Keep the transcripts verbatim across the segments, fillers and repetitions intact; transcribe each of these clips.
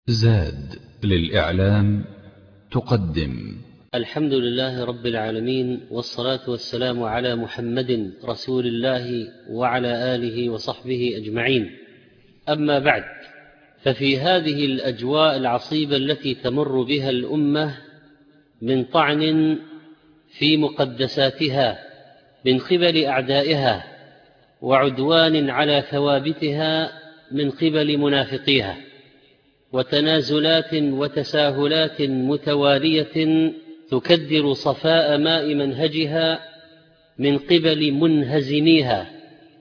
زاد للإعلام تقدم. الحمد لله رب العالمين، والصلاة والسلام على محمد رسول الله وعلى آله وصحبه أجمعين. أما بعد، ففي هذه الأجواء العصيبة التي تمر بها الأمة من طعن في مقدساتها من قبل أعدائها، وعدوان على ثوابتها من قبل منافقيها، وتنازلات وتساهلات متوالية تكدر صفاء ماء منهجها من قبل منهزميها،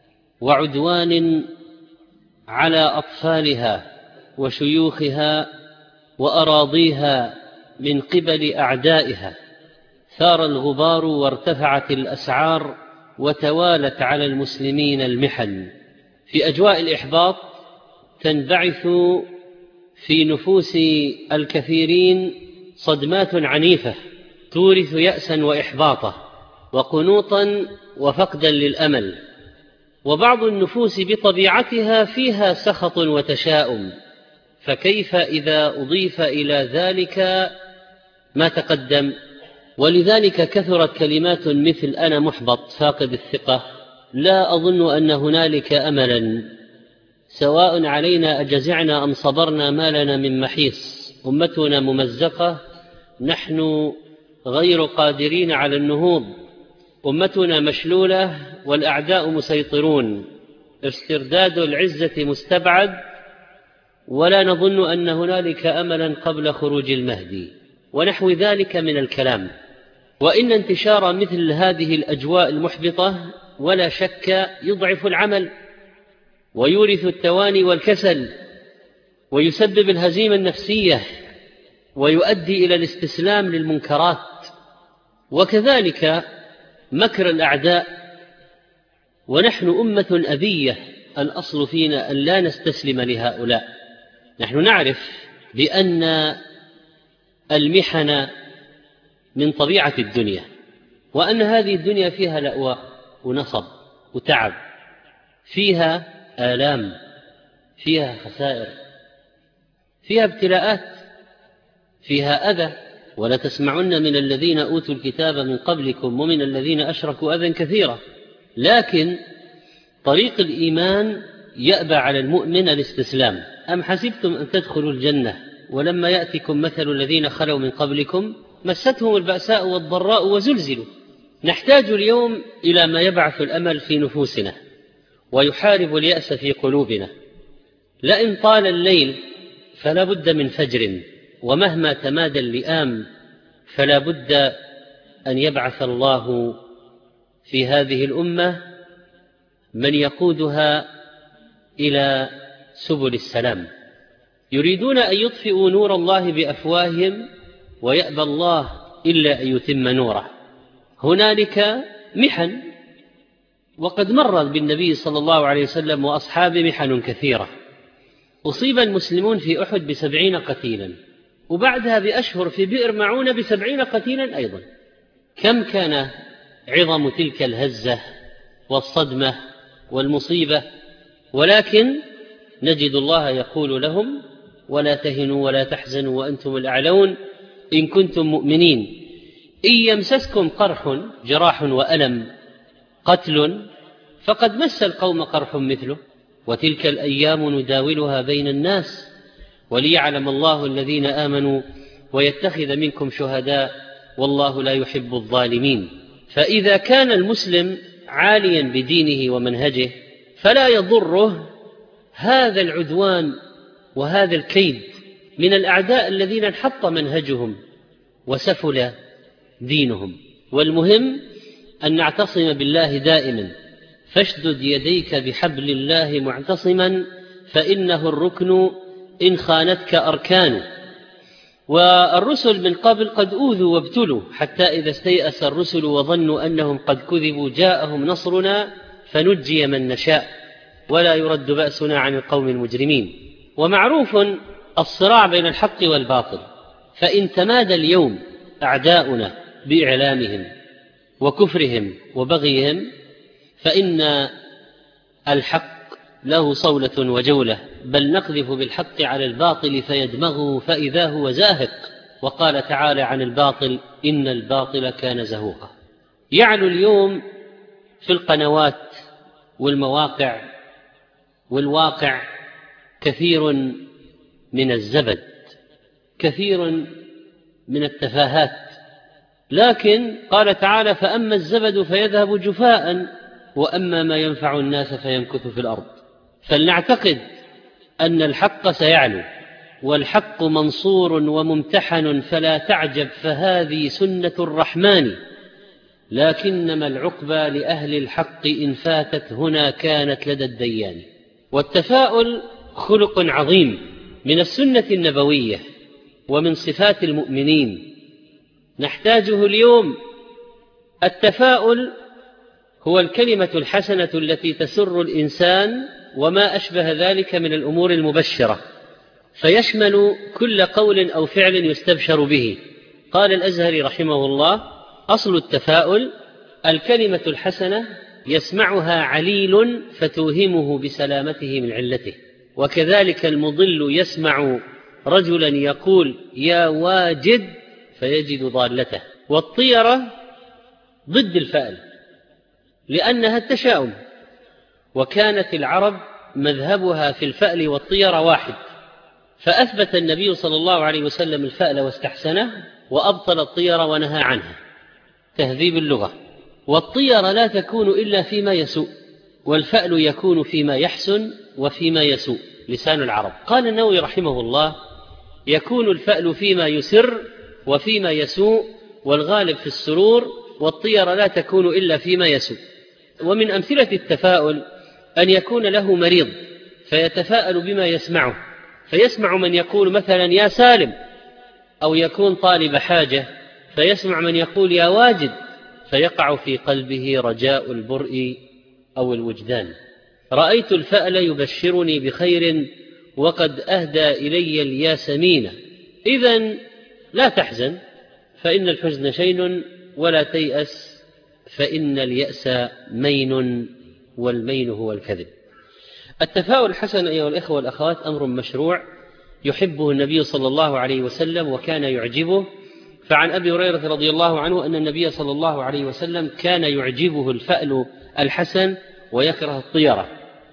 وعدوان على أطفالها وشيوخها وأراضيها من قبل أعدائها. ثار الغبار وارتفعت الأسعار وتوالت على المسلمين المحن. في أجواء الإحباط تنبعث في نفوس الكثيرين صدمات عنيفة تورث يأسا وإحباطا وقنوطا وفقدا للأمل. وبعض النفوس بطبيعتها فيها سخط وتشاؤم، فكيف إذا أضيف إلى ذلك ما تقدم؟ ولذلك كثرت كلمات مثل أنا محبط فاقد الثقة، لا أظن أن هنالك أملا، سواء علينا أجزعنا أم صبرنا ما لنا من محيص، أمتنا ممزقة، نحن غير قادرين على النهوض، أمتنا مشلولة والأعداء مسيطرون، استرداد العزة مستبعد، ولا نظن أن هنالك أملا قبل خروج المهدي، ونحو ذلك من الكلام. وإن انتشار مثل هذه الأجواء المحبطة ولا شك يضعف العمل ويورث التواني والكسل ويسبب الهزيمة النفسية ويؤدي إلى الاستسلام للمنكرات، وكذلك مكر الأعداء. ونحن أمة أبية، الأصل فينا أن لا نستسلم لهؤلاء. نحن نعرف بأن المحن من طبيعة الدنيا، وأن هذه الدنيا فيها لأواء ونصب وتعب، فيها آلام، فيها خسائر، فيها ابتلاءات، فيها أذى. ولا تسمعن من الذين أوتوا الكتاب من قبلكم ومن الذين أشركوا أذى كثيرا. لكن طريق الإيمان يأبى على المؤمن الاستسلام. أم حسبتم أن تدخلوا الجنة ولما يأتكم مثل الذين خلوا من قبلكم مستهم البأساء والضراء وزلزلوا. نحتاج اليوم إلى ما يبعث الأمل في نفوسنا ويحارب اليأس في قلوبنا. لئن طال الليل فلا بد من فجر، ومهما تمادى اللئام فلا بد أن يبعث الله في هذه الأمة من يقودها إلى سبل السلام. يريدون أن يطفئوا نور الله بأفواههم ويأبى الله إلا أن يتم نوره. هنالك محن، وقد مر بالنبي صلى الله عليه وسلم وأصحابه محن كثيرة. أصيب المسلمون في أحد بسبعين قتيلا، وبعدها بأشهر في بئر معونة بسبعين قتيلا أيضا. كم كان عظم تلك الهزة والصدمة والمصيبة، ولكن نجد الله يقول لهم ولا تهنوا ولا تحزنوا وأنتم الأعلون إن كنتم مؤمنين. إن يمسسكم قرح جراح وألم قتل فقد مس القوم قرح مثله، وتلك الأيام نداولها بين الناس وليعلم الله الذين آمنوا ويتخذ منكم شهداء والله لا يحب الظالمين. فإذا كان المسلم عاليا بدينه ومنهجه فلا يضره هذا العدوان وهذا الكيد من الأعداء الذين انحط منهجهم وسفل دينهم. والمهم أن نعتصم بالله دائما، فاشدد يديك بحبل الله معتصما فإنه الركن إن خانتك أركان. والرسل من قبل قد أوذوا وابتلوا حتى إذا استيأس الرسل وظنوا أنهم قد كذبوا جاءهم نصرنا فنجي من نشاء ولا يرد بأسنا عن القوم المجرمين. ومعروف الصراع بين الحق والباطل، فإن تمادى اليوم أعداؤنا بإعلامهم وكفرهم وبغيهم فإن الحق له صولة وجولة، بل نقذف بالحق على الباطل فيدمغه فإذا هو زاهق. وقال تعالى عن الباطل إن الباطل كان زهوقا. يعلو اليوم في القنوات والمواقع والواقع كثير من الزبد، كثير من التفاهات، لكن قال تعالى فأما الزبد فيذهب جفاء وأما ما ينفع الناس فيمكث في الأرض. فلنعتقد أن الحق سيعلو، والحق منصور وممتحن، فلا تعجب فهذه سنة الرحمن، لكنما العقبى لأهل الحق إن فاتت هنا كانت لدى الديان. والتفاؤل خلق عظيم من السنة النبوية ومن صفات المؤمنين نحتاجه اليوم. التفاؤل هو الكلمة الحسنة التي تسر الإنسان وما أشبه ذلك من الأمور المبشرة، فيشمل كل قول أو فعل يستبشر به. قال الأزهري رحمه الله أصل التفاؤل الكلمة الحسنة يسمعها عليل فتوهمه بسلامته من علته، وكذلك المضل يسمع رجلا يقول يا واجد فيجد ضالته. والطيرة ضد الفأل لأنها التشاؤم، وكانت العرب مذهبها في الفأل والطيرة واحد، فأثبت النبي صلى الله عليه وسلم الفأل واستحسنه، وأبطل الطيرة ونهى عنها، تهذيب اللغة. والطيرة لا تكون إلا فيما يسوء، والفأل يكون فيما يحسن وفيما يسوء، لسان العرب. قال النووي رحمه الله يكون الفأل فيما يسر وفيما يسوء، والغالب في السرور، والطيرة لا تكون إلا فيما يسوء. ومن أمثلة التفاؤل أن يكون له مريض فيتفاءل بما يسمعه، فيسمع من يقول مثلا يا سالم، أو يكون طالب حاجة فيسمع من يقول يا واجد، فيقع في قلبه رجاء البرء أو الوجدان. رأيت الفأل يبشرني بخير وقد أهدى إلي الياسمين. إذن لا تحزن فإن الحزن شين، ولا تيأس فإن اليأس مين، والمين هو الكذب. التفاؤل الحسن أيها الإخوة والأخوات أمر مشروع يحبه النبي صلى الله عليه وسلم وكان يعجبه. فعن أبي هريرة رضي الله عنه أن النبي صلى الله عليه وسلم كان يعجبه الفأل الحسن ويكره الطيرة،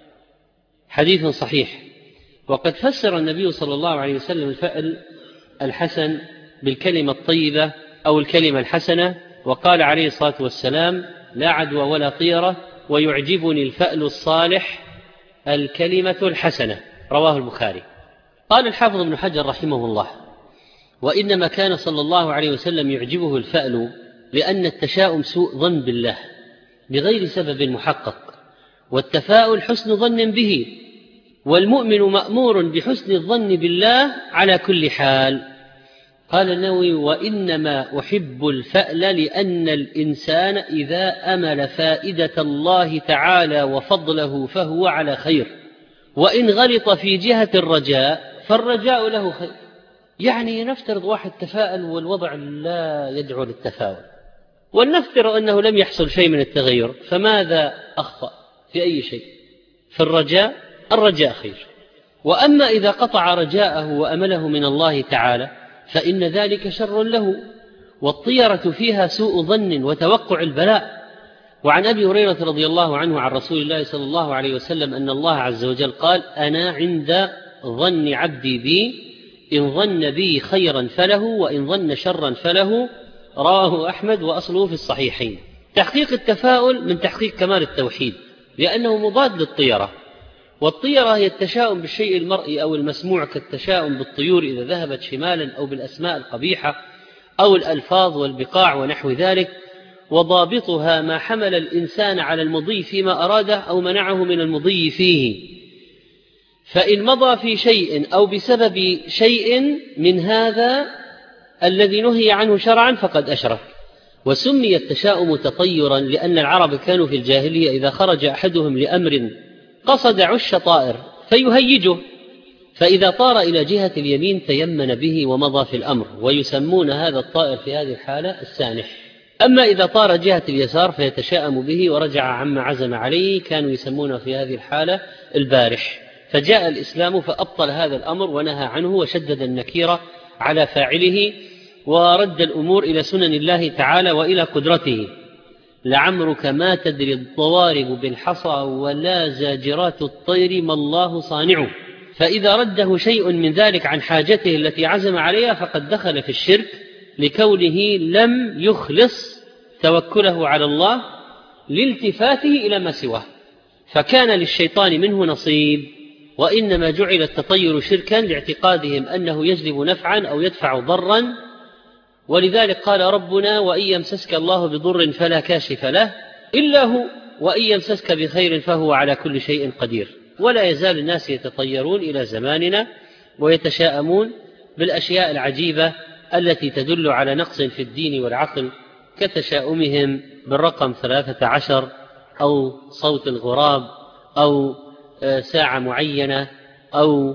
حديث صحيح. وقد فسر النبي صلى الله عليه وسلم الفأل الحسن بالكلمة الطيبة أو الكلمة الحسنة، وقال عليه الصلاة والسلام لا عدوى ولا طيرة، ويعجبني الفأل الصالح الكلمة الحسنة، رواه البخاري. قال الحافظ ابن حجر رحمه الله وإنما كان صلى الله عليه وسلم يعجبه الفأل لأن التشاؤم سوء ظن بالله بغير سبب محقق، والتفاؤل حسن ظن به، والمؤمن مأمور بحسن الظن بالله على كل حال. قال النووي وإنما أحب الفأل لأن الإنسان إذا أمل فائدة الله تعالى وفضله فهو على خير، وإن غلط في جهة الرجاء فالرجاء له خير. يعني نفترض واحد تفاءل والوضع لا يدعو للتفاؤل، ولنفترض أنه لم يحصل شيء من التغير، فماذا أخطأ في أي شيء؟ في الرجاء، الرجاء خير. وأما إذا قطع رجاءه وأمله من الله تعالى فإن ذلك شر له، والطيرة فيها سوء ظن وتوقع البلاء. وعن أبي هريرة رضي الله عنه عن رسول الله صلى الله عليه وسلم أن الله عز وجل قال أنا عند ظن عبدي بي، إن ظن بي خيرا فله وإن ظن شرا فله، رواه أحمد وأصله في الصحيحين. تحقيق التفاؤل من تحقيق كمال التوحيد، لأنه مضاد للطيرة، والطيرة هي التشاؤم بالشيء المرئي أو المسموع، كالتشاؤم بالطيور إذا ذهبت شمالا، أو بالأسماء القبيحة أو الألفاظ والبقاع ونحو ذلك. وضابطها ما حمل الإنسان على المضي فيما أراده أو منعه من المضي فيه، فإن مضى في شيء أو بسبب شيء من هذا الذي نهي عنه شرعا فقد أشرك. وسمي التشاؤم تطيرا لأن العرب كانوا في الجاهلية إذا خرج أحدهم لأمر قصد عش طائر فيهيجه، فإذا طار إلى جهة اليمين تيمن به ومضى في الأمر، ويسمون هذا الطائر في هذه الحالة السانح. أما إذا طار جهة اليسار فيتشاءم به ورجع عما عزم عليه، كانوا يسمونه في هذه الحالة البارح. فجاء الإسلام فأبطل هذا الأمر ونهى عنه وشدد النكير على فاعله ورد الأمور إلى سنن الله تعالى وإلى قدرته. لعمرك ما تدري الضوارب بالحصى ولا زاجرات الطير ما الله صانعه. فإذا رده شيء من ذلك عن حاجته التي عزم عليها فقد دخل في الشرك، لكونه لم يخلص توكله على الله لالتفاته إلى ما سواه، فكان للشيطان منه نصيب. وإنما جعل التطير شركا لاعتقادهم أنه يجلب نفعا أو يدفع ضرا. ولذلك قال ربنا: وإن يمسسك الله بضر فلا كاشف له إلا هو وإن يمسسك بخير فهو على كل شيء قدير. ولا يزال الناس يتطيرون إلى زماننا ويتشاءمون بالأشياء العجيبة التي تدل على نقص في الدين والعقل، كتشاؤمهم بالرقم ثلاثة عشر أو صوت الغراب أو ساعة معينة أو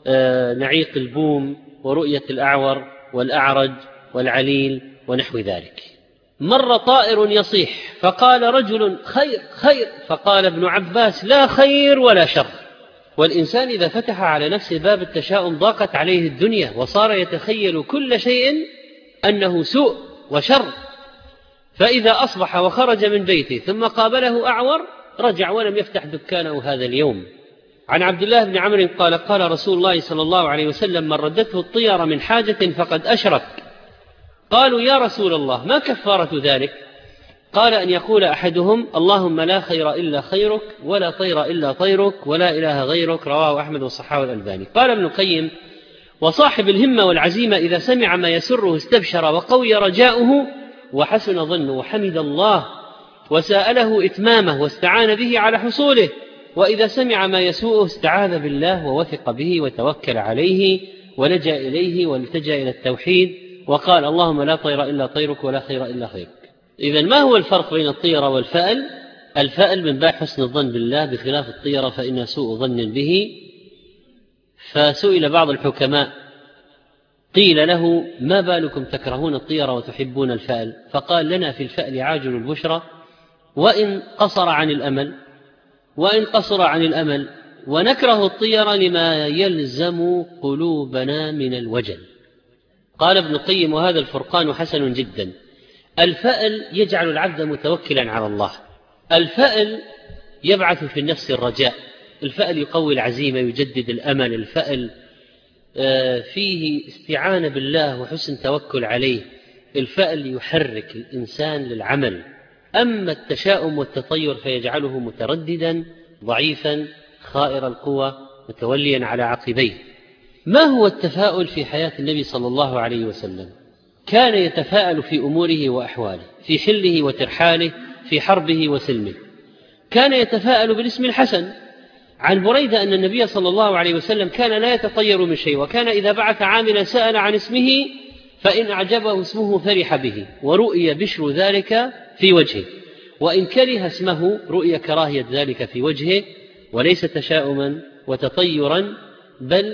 نعيق البوم ورؤية الأعور والأعرج والعليل ونحو ذلك. مر طائر يصيح فقال رجل: خير خير، فقال ابن عباس: لا خير ولا شر. والإنسان إذا فتح على نفسه باب التشاؤم ضاقت عليه الدنيا وصار يتخيل كل شيء أنه سوء وشر. فإذا أصبح وخرج من بيته ثم قابله أعور رجع ولم يفتح دكانه هذا اليوم. عن عبد الله بن عمرو قال: قال رسول الله صلى الله عليه وسلم: من ردته الطير من حاجة فقد أشرك. قالوا: يا رسول الله ما كفارة ذلك؟ قال: أن يقول أحدهم: اللهم لا خير إلا خيرك ولا طير إلا طيرك ولا إله غيرك. رواه أحمد وصححه الألباني. قال ابن القيم: وصاحب الهمة والعزيمة إذا سمع ما يسره استبشر وقوي رجاؤه وحسن ظنه وحمد الله وسأله إتمامه واستعان به على حصوله، وإذا سمع ما يسوءه استعاذ بالله ووثق به وتوكل عليه ولجأ إليه والتجأ إلى التوحيد وقال: اللهم لا طير إلا طيرك ولا خير إلا خيرك. إذن ما هو الفرق بين الطيرة والفأل؟ الفأل من باب حسن الظن بالله، بخلاف الطيرة فإن سوء ظن به. فسئل بعض الحكماء قيل له: ما بالكم تكرهون الطيرة وتحبون الفأل؟ فقال: لنا في الفأل عاجل البشرى وإن قصر عن الأمل وإن قصر عن الأمل ونكره الطيرة لما يلزم قلوبنا من الوجل. قال ابن القيم: وهذا الفرقان حسن جدا. الفأل يجعل العبد متوكلا على الله، الفأل يبعث في النفس الرجاء، الفأل يقوي العزيمة يجدد الأمل، الفأل فيه استعانة بالله وحسن توكل عليه، الفأل يحرك الإنسان للعمل. أما التشاؤم والتطير فيجعله مترددا ضعيفا خائر القوى متوليا على عقبيه. ما هو التفاؤل في حياة النبي صلى الله عليه وسلم؟ كان يتفاءل في أموره وأحواله، في حله وترحاله، في حربه وسلمه. كان يتفاءل بالاسم الحسن. عن بريدة أن النبي صلى الله عليه وسلم كان لا يتطير من شيء، وكان إذا بعث عاملا سأل عن اسمه فإن أعجبه اسمه فرح به ورؤي بشر ذلك في وجهه، وإن كره اسمه رؤي كراهية ذلك في وجهه، وليس تشاؤما وتطيرا، بل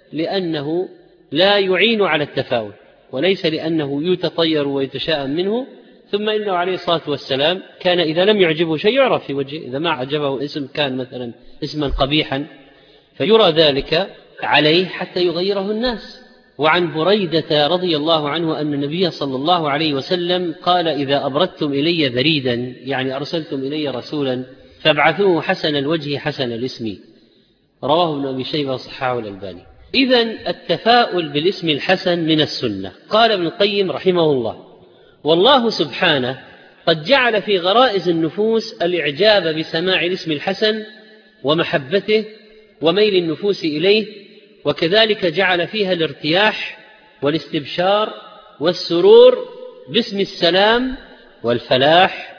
لأنه لا يعين على التفاؤل، وليس لأنه يتطير ويتشاءم منه. ثم إنه عليه الصلاة والسلام كان إذا لم يعجبه شيء يعرف في وجهه، إذا ما عجبه اسم كان مثلا اسما قبيحا فيرى ذلك عليه حتى يغيره الناس. وعن بريدة رضي الله عنه أن النبي صلى الله عليه وسلم قال: إذا أبردتم إلي بريدا، يعني أرسلتم إلي رسولا، فابعثوه حسن الوجه حسن الاسم. رواه ابن أبي شيبة وصححه الألباني. إذن التفاؤل بالاسم الحسن من السنة. قال ابن القيم رحمه الله: والله سبحانه قد جعل في غرائز النفوس الإعجاب بسماع الاسم الحسن ومحبته وميل النفوس إليه، وكذلك جعل فيها الارتياح والاستبشار والسرور باسم السلام والفلاح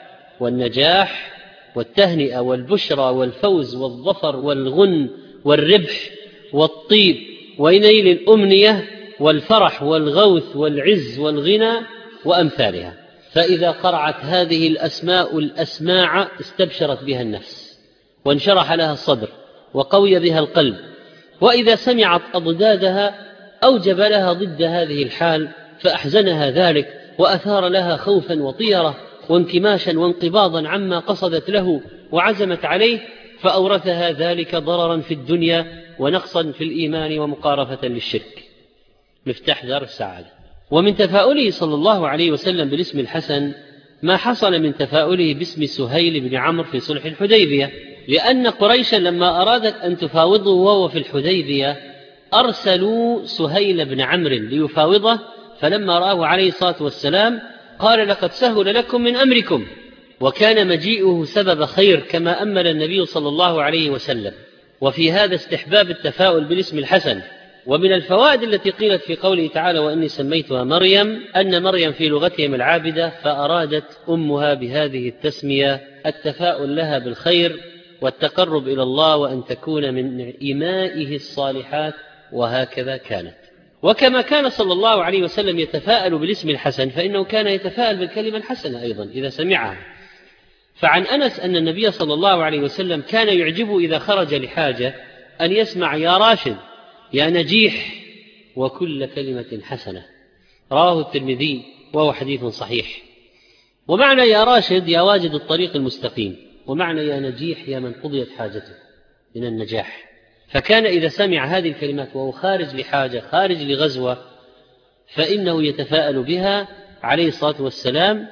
والنجاح والتهنئة والبشرى والفوز والظفر والغن والربح والطيب ونيل الأمنية والفرح والغوث والعز والغنى وأمثالها. فإذا قرعت هذه الأسماء الأسماع استبشرت بها النفس وانشرح لها الصدر وقوي بها القلب، وإذا سمعت أضدادها أوجب لها ضد هذه الحال فأحزنها ذلك وأثار لها خوفا وطيرة وانكماشا وانقباضا عما قصدت له وعزمت عليه، فأورثها ذلك ضررا في الدنيا ونقصا في الإيمان ومقارفة للشرك. مفتاح دار السعادة. ومن تفاؤله صلى الله عليه وسلم بالاسم الحسن ما حصل من تفاؤله باسم سهيل بن عمرو في صلح الحديبية، لأن قريشا لما أرادت أن تفاوضه وهو في الحديبية أرسلوا سهيل بن عمرو ليفاوضه، فلما رآه عليه الصلاة والسلام قال لقد سهل لكم من أمركم، وكان مجيئه سبب خير كما أمل النبي صلى الله عليه وسلم. وفي هذا استحباب التفاؤل بالاسم الحسن. ومن الفوائد التي قيلت في قوله تعالى وإني سميتها مريم أن مريم في لغتهم العابدة، فأرادت أمها بهذه التسمية التفاؤل لها بالخير والتقرب إلى الله وأن تكون من إمائه الصالحات، وهكذا كانت. وكما كان صلى الله عليه وسلم يتفاءل بالاسم الحسن فإنه كان يتفاءل بالكلمة الحسنة أيضا إذا سمعها. فعن أنس أن النبي صلى الله عليه وسلم كان يعجبه إذا خرج لحاجة أن يسمع يا راشد يا نجيح وكل كلمة حسنة، رواه الترمذي وهو حديث صحيح. ومعنى يا راشد يا واجد الطريق المستقيم، ومعنى يا نجيح يا من قضيت حاجته من النجاح. فكان إذا سمع هذه الكلمات وهو خارج لحاجة خارج لغزوة فإنه يتفاءل بها عليه الصلاة والسلام،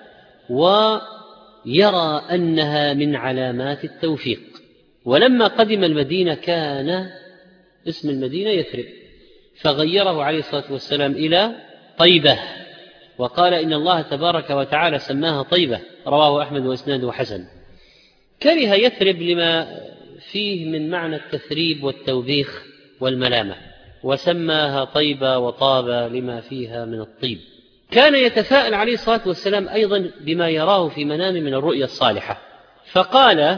ويرى أنها من علامات التوفيق. ولما قدم المدينة كان اسم المدينة يثرب، فغيره عليه الصلاة والسلام إلى طيبة، وقال إن الله تبارك وتعالى سماها طيبة، رواه أحمد وإسناده حسن. كره يثرب لما فيه من معنى التثريب والتوبيخ والملامة، وسماها طيبة وطابة لما فيها من الطيب. كان يتفاءل عليه الصلاة والسلام أيضا بما يراه في منامه من الرؤيا الصالحة، فقال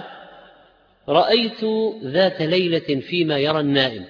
رأيت ذات ليلة فيما يرى النائم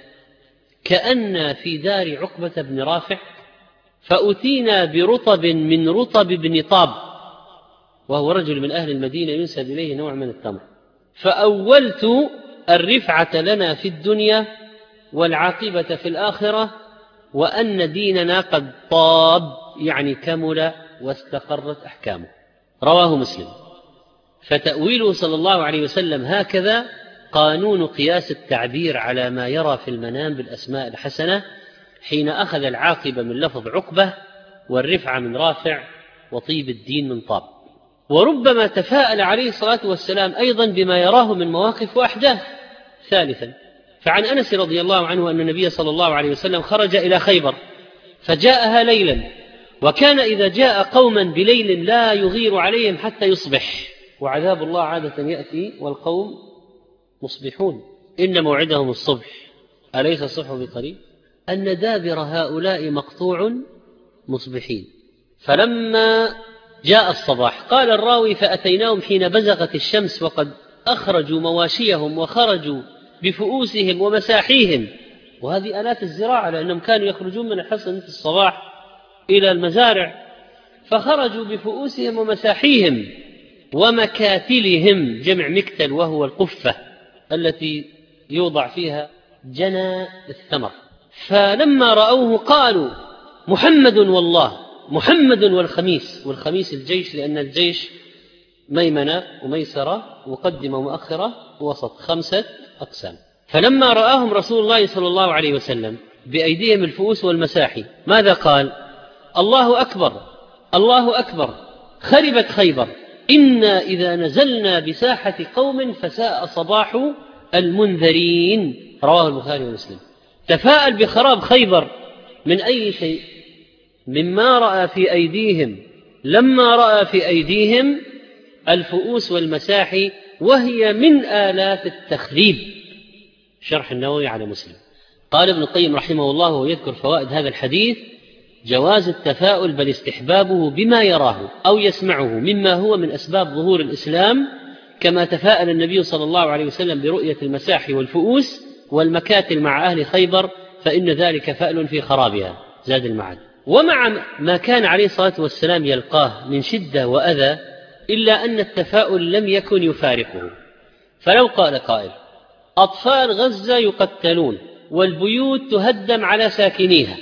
كأن في دار عقبة بن رافع، فأتينا برطب من رطب بن طاب، وهو رجل من أهل المدينة ينسب إليه نوع من التمر، فأولت الرفعة لنا في الدنيا والعاقبة في الآخرة، وأن ديننا قد طاب يعني كمل واستقرت أحكامه، رواه مسلم. فتأويله صلى الله عليه وسلم هكذا قانون قياس التعبير على ما يرى في المنام بالأسماء الحسنة، حين أخذ العاقبة من لفظ عقبة والرفعة من رافع وطيب الدين من طاب. وربما تفاءل عليه الصلاة والسلام أيضا بما يراه من مواقف وأحداث. ثالثا، فعن أنس رضي الله عنه أن النبي صلى الله عليه وسلم خرج إلى خيبر فجاءها ليلا، وكان إذا جاء قوما بليل لا يغير عليهم حتى يصبح، وعذاب الله عادة يأتي والقوم مصبحون، إن موعدهم الصبح أليس الصبح بقريب، أن دابر هؤلاء مقطوع مصبحين. فلما جاء الصباح قال الراوي فأتيناهم حين بزغت الشمس وقد أخرجوا مواشيهم وخرجوا بفؤوسهم ومساحيهم، وهذه آلات الزراعة لأنهم كانوا يخرجون من الحصن في الصباح إلى المزارع، فخرجوا بفؤوسهم ومساحيهم ومكاتلهم، جمع مكتل وهو القفة التي يوضع فيها جنى الثمر. فلما رأوه قالوا محمد والله، محمد والخميس، والخميس الجيش لأن الجيش ميمنة وميسرة مقدمة ومؤخرة ووسط، خمسة أقسام. فلما رآهم رسول الله صلى الله عليه وسلم بأيديهم الفؤوس والمساحي ماذا قال؟ الله أكبر الله أكبر، خربت خيبر، إنا إذا نزلنا بساحة قوم فساء صباح المنذرين، رواه البخاري ومسلم. تفاءل بخراب خيبر من أي شيء؟ مما رأى في أيديهم، لما رأى في أيديهم الفؤوس والمساحي وهي من آلات التخريب. شرح النووي على مسلم. قال ابن القيم رحمه الله ويذكر فوائد هذا الحديث: جواز التفاؤل بل استحبابه بما يراه أو يسمعه مما هو من أسباب ظهور الإسلام، كما تفاءل النبي صلى الله عليه وسلم برؤية المساحي والفؤوس والمكاتل مع أهل خيبر، فإن ذلك فأل في خرابها. زاد المعاد. ومع ما كان عليه الصلاة والسلام يلقاه من شدة وأذى، إلا أن التفاؤل لم يكن يفارقه. فلو قال قائل أطفال غزة يقتلون والبيوت تهدم على ساكنيها،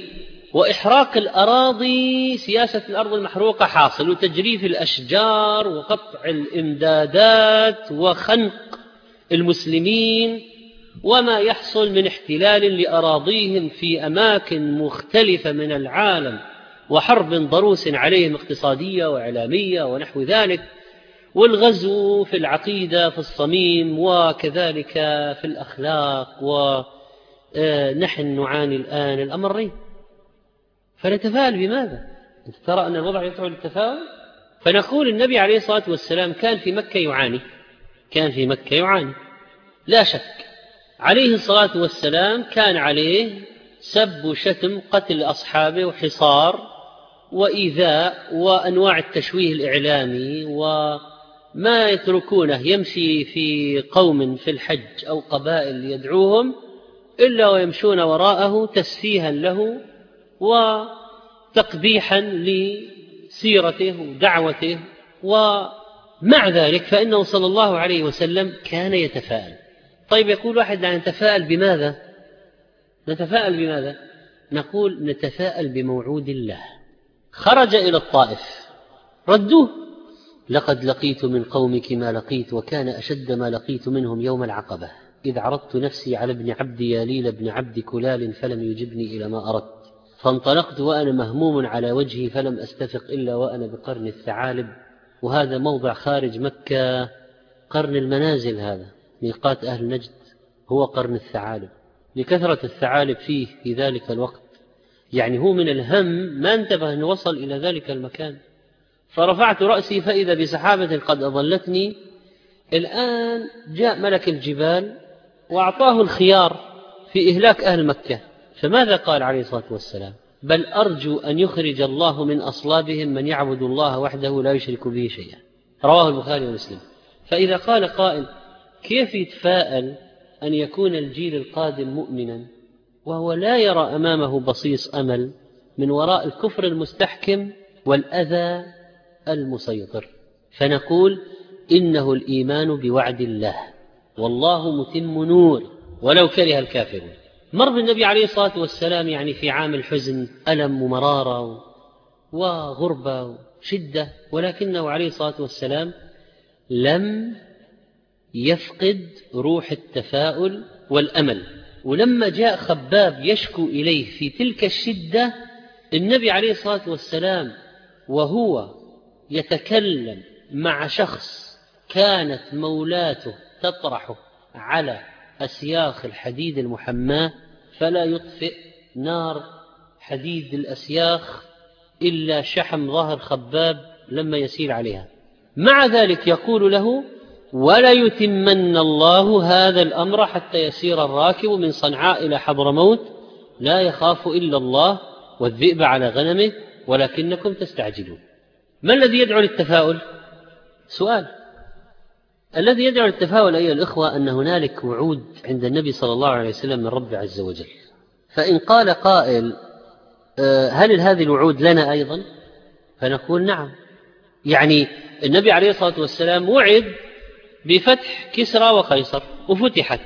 وإحراق الأراضي، سياسة الأرض المحروقة حاصل، وتجريف الأشجار وقطع الإمدادات وخنق المسلمين، وما يحصل من احتلال لأراضيهم في أماكن مختلفة من العالم، وحرب ضروس عليهم اقتصادية وإعلامية ونحو ذلك، والغزو في العقيدة في الصميم، وكذلك في الأخلاق، ونحن نعاني الآن الأمرين. فنتفاءل بماذا؟ ترى أن الوضع يدعو للتفاؤل. فنقول النبي عليه الصلاة والسلام كان في مكة يعاني، كان في مكة يعاني لا شك. عليه الصلاة والسلام كان عليه سب وشتم، قتل أصحابه، وحصار وإيذاء، وأنواع التشويه الإعلامي، وما يتركونه يمشي في قوم في الحج أو قبائل يدعوهم إلا ويمشون وراءه تسفيها له وتقبيحا لسيرته ودعوته. ومع ذلك فإنه صلى الله عليه وسلم كان يتفاءل. طيب يقول واحد لا نتفاءل بماذا؟ نتفاءل بماذا؟ نقول نتفاءل بموعود الله. خرج إلى الطائف ردوه: لقد لقيت من قومك ما لقيت، وكان أشد ما لقيت منهم يوم العقبة، إذ عرضت نفسي على ابن عبد ياليل بن عبد كلال فلم يجبني إلى ما أردت، فانطلقت وأنا مهموم على وجهي فلم أستفق إلا وأنا بقرن الثعالب. وهذا موضع خارج مكة، قرن المنازل، هذا ميقات أهل نجد، هو قرن الثعالب لكثرة الثعالب فيه في ذلك الوقت. يعني هو من الهم ما انتبه أن وصل إلى ذلك المكان. فرفعت رأسي فإذا بسحابة قد أضلتني. الآن جاء ملك الجبال وأعطاه الخيار في إهلاك أهل مكة، فماذا قال عليه الصلاة والسلام؟ بل أرجو أن يخرج الله من أصلابهم من يعبد الله وحده لا يشرك به شيئا. رواه البخاري ومسلم. فإذا قال قائل: كيف يتفاءل أن يكون الجيل القادم مؤمنا وهو لا يرى أمامه بصيص أمل من وراء الكفر المستحكم والأذى المسيطر؟ فنقول: إنه الإيمان بوعد الله، والله متم نور ولو كره الكافرون. مر بالنبي عليه الصلاة والسلام يعني في عام الحزن ألم ومرارة وغربة وشدة، ولكنه عليه الصلاة والسلام لم يفقد روح التفاؤل والأمل. ولما جاء خباب يشكو إليه في تلك الشدة، النبي عليه الصلاة والسلام وهو يتكلم مع شخص كانت مولاته تطرحه على أسياخ الحديد المحماة فلا يطفئ نار حديد الأسياخ إلا شحم ظهر خباب لما يسير عليها، مع ذلك يقول له: ولا يتمن الله هذا الأمر حتى يسير الراكب من صنعاء إلى حضرموت لا يخاف إلا الله والذئب على غنمه ولكنكم تستعجلون. ما الذي يدعو للتفاؤل؟ سؤال. الذي يدعو للتفاؤل أيها الإخوة أن هنالك وعود عند النبي صلى الله عليه وسلم من رب عز وجل. فإن قال قائل: هل هذه الوعود لنا أيضا؟ فنقول: نعم. يعني النبي عليه الصلاة والسلام وعد بفتح كسرى وقيصر وفتحت،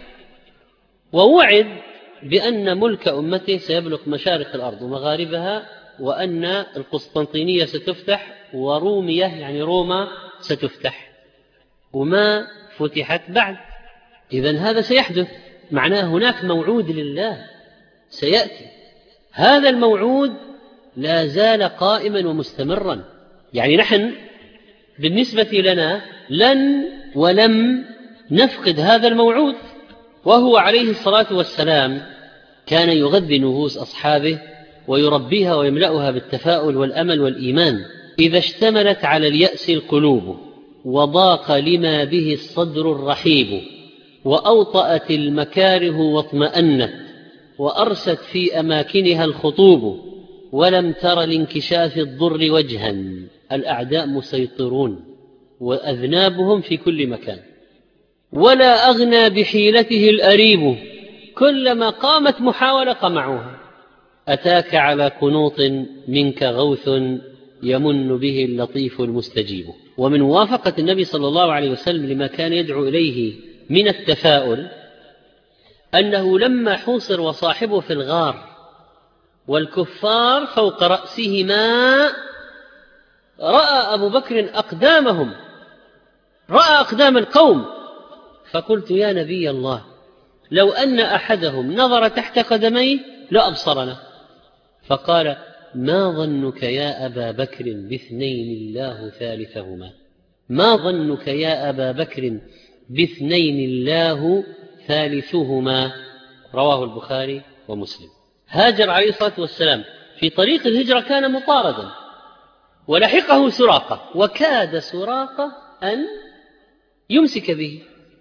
ووعد بأن ملك أمته سيبلغ مشارق الأرض ومغاربها، وأن القسطنطينية ستفتح ورومية يعني روما ستفتح، وما فتحت بعد. إذن هذا سيحدث، معناه هناك موعود لله سيأتي. هذا الموعود لا زال قائما ومستمرا. يعني نحن بالنسبة لنا لن ولم نفقد هذا الموعود. وهو عليه الصلاة والسلام كان يغذي نفوس أصحابه ويربيها ويملأها بالتفاؤل والأمل والإيمان. إذا اشتملت على اليأس القلوب وضاق لما به الصدر الرحيب، وأوطأت المكاره واطمأنت، وأرست في أماكنها الخطوب، ولم تر لانكشاف الضر وجها، الأعداء مسيطرون وأذنابهم في كل مكان، ولا أغنى بحيلته الأريب، كلما قامت محاولة قمعوها، أتاك على قنوط منك غوث يمن به اللطيف المستجيب. ومن موافقة النبي صلى الله عليه وسلم لما كان يدعو إليه من التفاؤل أنه لما حوصر وصاحبه في الغار والكفار فوق رأسهما. رأى أبو بكر أقدامهم، رأى أقدام القوم، فقلت يا نبي الله لو أن أحدهم نظر تحت قدميه لأبصرنا. فقال ما ظنك يا أبا بكر باثنين الله ثالثهما، ما ظنك يا أبا بكر باثنين الله ثالثهما. رواه البخاري ومسلم. هاجر عليه الصلاة والسلام، في طريق الهجرة كان مطاردا، ولحقه سراقة، وكاد سراقة أن يمسك به،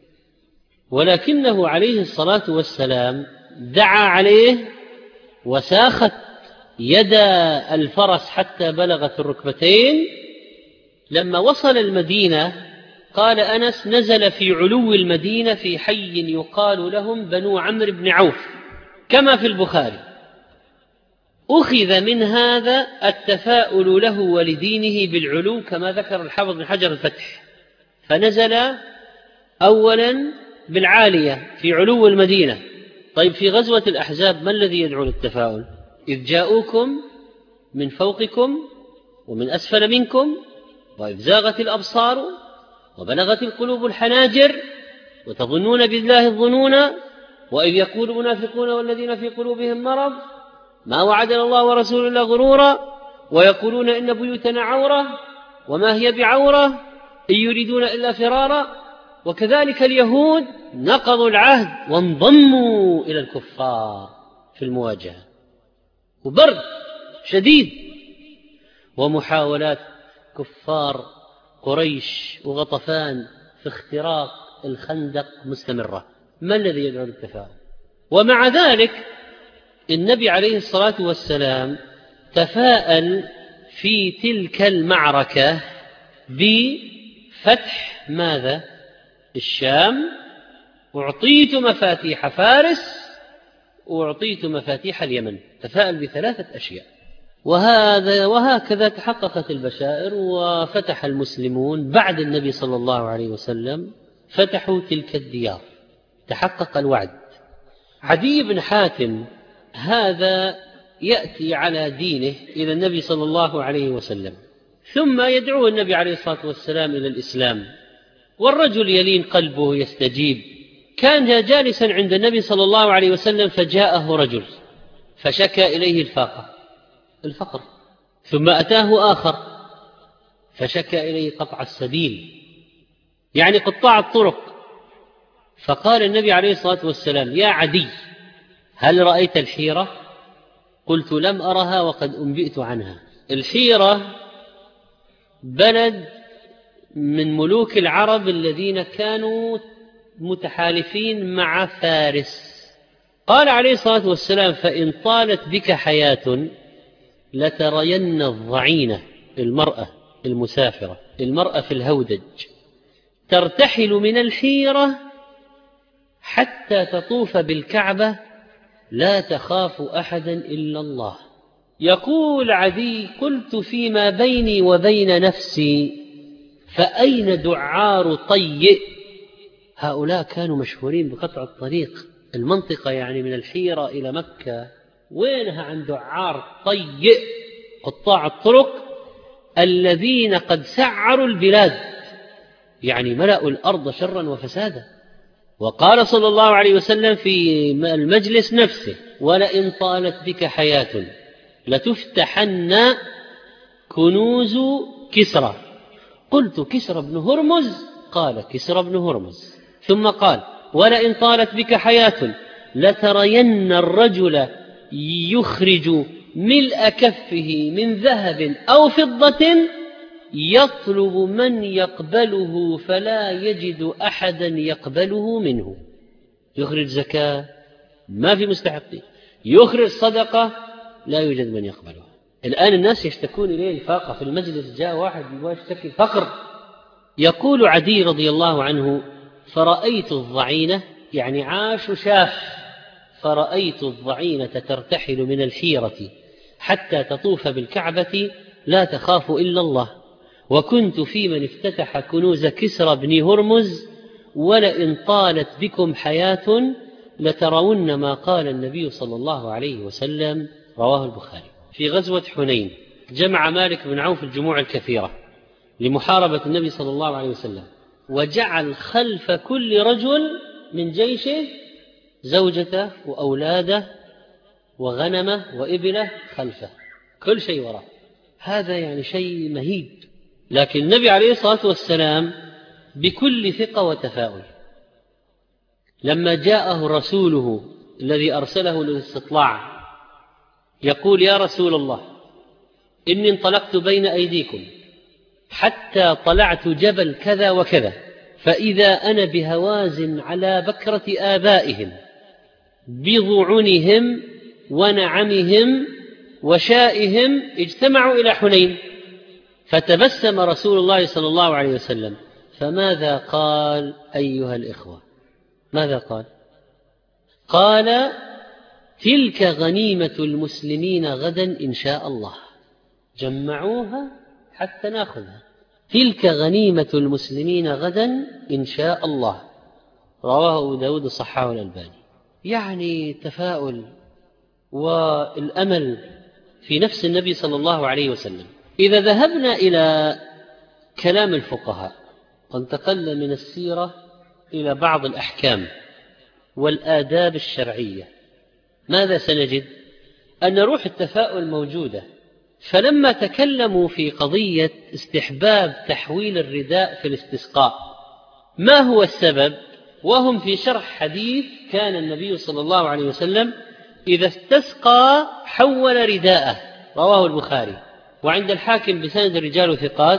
ولكنه عليه الصلاة والسلام دعا عليه وساخت يد الفرس حتى بلغت الركبتين. لما وصل المدينة قال أنس نزل في علو المدينة في حي يقال لهم بنو عمرو بن عوف كما في البخاري. أخذ من هذا التفاؤل له ولدينه بالعلو كما ذكر الحافظ بن حجر الفتح، فنزل أولا بالعالية في علو المدينة. طيب في غزوة الأحزاب ما الذي يدعو للتفاؤل؟ إذ جاءوكم من فوقكم ومن أسفل منكم وإذ زاغت الأبصار وبلغت القلوب الحناجر وتظنون بالله الظنون وإذ يقول المنافقون والذين في قلوبهم مرض ما وعدنا الله ورسوله إلا غرورا ويقولون إن بيوتنا عورة وما هي بعورة إن يريدون إلا فرارا. وكذلك اليهود نقضوا العهد وانضموا إلى الكفار في المواجهة، وبرد شديد ومحاولات كفار قريش وغطفان في اختراق الخندق مستمرة. ما الذي يدعو للتفاؤل؟ ومع ذلك النبي عليه الصلاة والسلام تفاءل في تلك المعركة بفتح ماذا؟ الشام. أعطيت مفاتيح فارس وأعطيت مفاتيح اليمن. تفاءل بثلاثة أشياء، وهذا وهكذا تحققت البشائر وفتح المسلمون بعد النبي صلى الله عليه وسلم، فتحوا تلك الديار، تحقق الوعد. عدي بن حاتم هذا يأتي على دينه إلى النبي صلى الله عليه وسلم، ثم يدعو النبي عليه الصلاة والسلام إلى الإسلام، والرجل يلين قلبه يستجيب. كان جالسا عند النبي صلى الله عليه وسلم فجاءه رجل فشكى إليه الفاقة الفقر، ثم أتاه آخر فشكى إليه قطع السبيل، يعني قطاع الطرق. فقال النبي عليه الصلاة والسلام يا عدي هل رأيت الحيرة؟ قلت لم أرها وقد أنبئت عنها. الحيرة بلد من ملوك العرب الذين كانوا متحالفين مع فارس. قال عليه الصلاة والسلام فإن طالت بك حياة لترين الضعينة، المرأة المسافرة، المرأة في الهودج، ترتحل من الحيرة حتى تطوف بالكعبة لا تخاف أحدا إلا الله. يقول عدي قلت فيما بيني وبين نفسي فأين دعار طيء؟ هؤلاء كانوا مشهورين بقطع الطريق، المنطقة يعني من الحيرة إلى مكة وينها عن دعار طيء قطاع الطرق الذين قد سعروا البلاد، يعني ملأوا الأرض شرا وفسادا. وقال صلى الله عليه وسلم في المجلس نفسه ولئن طالت بك حياة لتفتحن كنوز كسرى. قلت كسرى بن هرمز؟ قال كسرى بن هرمز. ثم قال ولئن طالت بك حياة لترين الرجل يخرج ملء كفه من ذهب أو فضة يطلب من يقبله فلا يجد أحدا يقبله منه. يخرج زكاة ما في مستحقين، يخرج صدقة لا يوجد من يقبلها. الآن الناس يشتكون إليه الفاقة، في المجلس جاء واحد يشتكي فقر. يقول عدي رضي الله عنه فرأيت الضعينة، يعني عاش شاف، فرأيت الضعينة ترتحل من الحيرة حتى تطوف بالكعبة لا تخاف إلا الله، وكنت في من افتتح كنوز كسرى بن هرمز ولئن طالت بكم حياة لترون ما قال النبي صلى الله عليه وسلم رواه البخاري. في غزوة حنين جمع مالك بن عوف الجموع الكثيرة لمحاربة النبي صلى الله عليه وسلم، وجعل خلف كل رجل من جيشه زوجته وأولاده وغنمه وإبله خلفه، كل شيء وراء. هذا يعني شيء مهيب. لكن النبي عليه الصلاة والسلام بكل ثقة وتفاؤل لما جاءه رسوله الذي أرسله للاستطلاع يقول: يا رسول الله، إني انطلقت بين أيديكم حتى طلعت جبل كذا وكذا، فإذا أنا بهوازن على بكرة آبائهم بضعنهم ونعمهم وشائهم اجتمعوا إلى حنين. فتبسم رسول الله صلى الله عليه وسلم، فماذا قال أيها الإخوة؟ ماذا قال؟ قال: تلك غنيمة المسلمين غدا إن شاء الله، جمعوها حتى نأخذها، تلك غنيمة المسلمين غدا إن شاء الله. رواه أبو داود صححه الألباني. يعني تفاؤل والأمل في نفس النبي صلى الله عليه وسلم. إذا ذهبنا إلى كلام الفقهاء وانتقلنا من السيرة إلى بعض الأحكام والآداب الشرعية، ماذا سنجد؟ أن روح التفاؤل موجودة. فلما تكلموا في قضية استحباب تحويل الرداء في الاستسقاء، ما هو السبب؟ وهم في شرح حديث كان النبي صلى الله عليه وسلم إذا استسقى حول رداءه، رواه البخاري وعند الحاكم بسند رجال ثقات: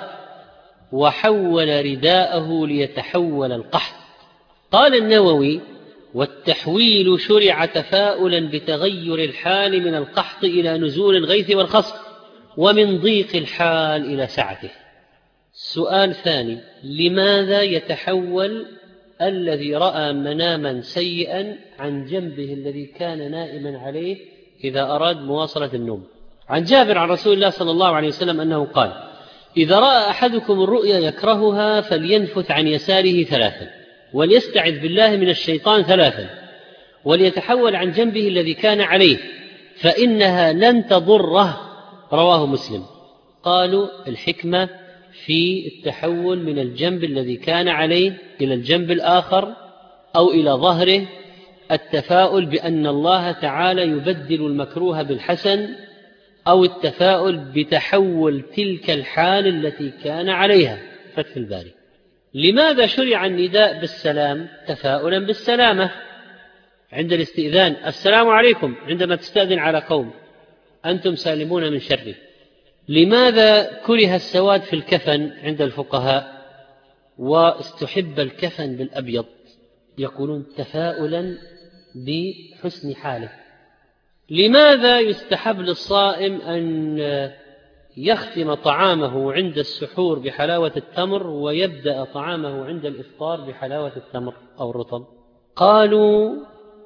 وحول رداءه ليتحول القحط. قال النووي: والتحويل شرع تفاؤلا بتغير الحال من القحط إلى نزول الغيث والخصف، ومن ضيق الحال إلى سعته. سؤال ثاني: لماذا يتحول الذي رأى مناما سيئا عن جنبه الذي كان نائما عليه إذا أراد مواصلة النوم؟ عن جابر عن رسول الله صلى الله عليه وسلم أنه قال: إذا رأى أحدكم الرؤيا يكرهها فلينفث عن يساره ثلاثا، وليستعذ بالله من الشيطان ثلاثا، وليتحول عن جنبه الذي كان عليه فإنها لن تضره. رواه مسلم. قالوا: الحكمة في التحول من الجنب الذي كان عليه إلى الجنب الآخر أو إلى ظهره التفاؤل بأن الله تعالى يبدل المكروه بالحسن، أو التفاؤل بتحول تلك الحال التي كان عليها. فتح الباري. لماذا شرع النداء بالسلام؟ تفاؤلا بالسلامة عند الاستئذان: السلام عليكم، عندما تستأذن على قوم أنتم سالمون من شره. لماذا كره السواد في الكفن عند الفقهاء واستحب الكفن بالأبيض؟ يقولون تفاؤلا بحسن حاله. لماذا يستحب للصائم أن يختم طعامه عند السحور بحلاوة التمر ويبدأ طعامه عند الإفطار بحلاوة التمر أو الرطب؟ قالوا: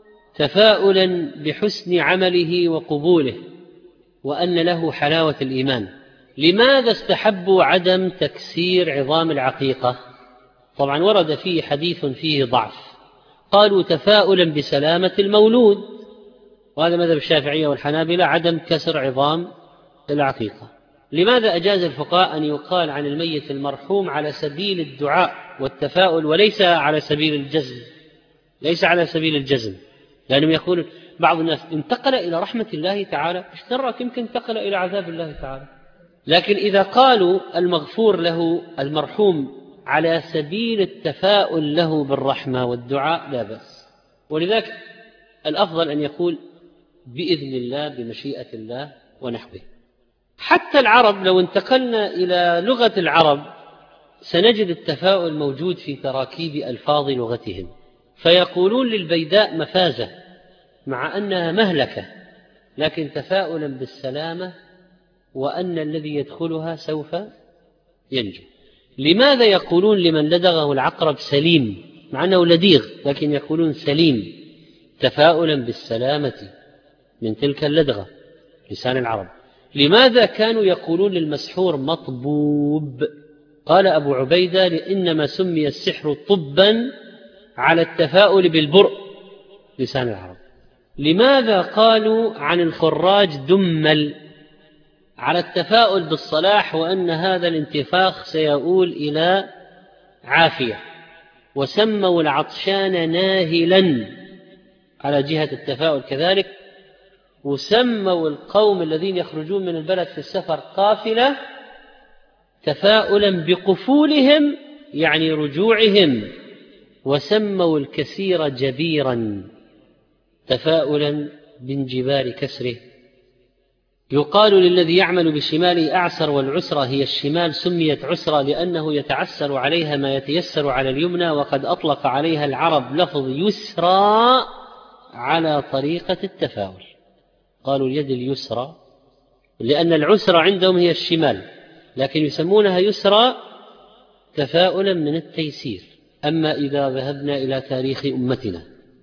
تفاؤلا بحسن عمله وقبوله وأن له حلاوة الإيمان. لماذا استحبوا عدم تكسير عظام العقيقة؟ طبعا ورد فيه حديث فيه ضعف. قالوا: تفاؤلا بسلامة المولود، وهذا مذهب الشافعية والحنابلة، عدم كسر عظام العقيقة. لماذا أجاز الفقهاء أن يقال عن الميت المرحوم على سبيل الدعاء والتفاؤل وليس على سبيل الجزم؟ ليس على سبيل الجزم، لأنهم يقولون بعض الناس انتقل إلى رحمة الله تعالى، اشترك يمكن انتقل إلى عذاب الله تعالى. لكن إذا قالوا المغفور له المرحوم على سبيل التفاؤل له بالرحمة والدعاء لا بأس. ولذلك الأفضل أن يقول بإذن الله بمشيئة الله ونحوه. حتى العرب لو انتقلنا إلى لغة العرب سنجد التفاؤل موجود في تراكيب ألفاظ لغتهم، فيقولون للبيداء مفازة مع أنها مهلكة، لكن تفاؤلا بالسلامة وأن الذي يدخلها سوف ينجو. لماذا يقولون لمن لدغه العقرب سليم مع أنه لديغ، لكن يقولون سليم؟ تفاؤلا بالسلامة من تلك اللدغة، لسان العرب. لماذا كانوا يقولون للمسحور مطبوب؟ قال أبو عبيدة: لإنما سمي السحر طبا على التفاؤل بالبرء، لسان العرب. لماذا قالوا عن الخراج دمل؟ على التفاؤل بالصلاح وأن هذا الانتفاخ سيؤول إلى عافية. وسموا العطشان ناهلا على جهة التفاؤل كذلك. وسموا القوم الذين يخرجون من البلد في السفر قافلة تفاؤلا بقفولهم يعني رجوعهم. وسموا الكثير جبيرا تفاؤلا بانجبار كسره. يقال للذي يعمل بشماله أعسر، والعسرة هي الشمال سميت عسرة لأنه يتعسر عليها ما يتيسر على اليمنى. وقد أطلق عليها العرب لفظ يسرى على طريقة التفاؤل، قالوا اليد اليسرى لأن العسرة عندهم هي الشمال، لكن يسمونها يسرى تفاؤلا من التيسير. أما إذا ذهبنا إلى تاريخ أمتنا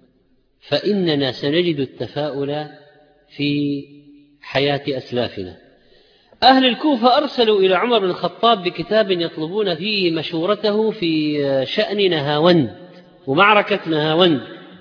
فإننا سنجد التفاؤل في حياة أسلافنا. أهل الكوفة أرسلوا إلى عمر بن الخطاب بكتاب يطلبون فيه مشورته في شأن نهاوند ومعركة نهاوند.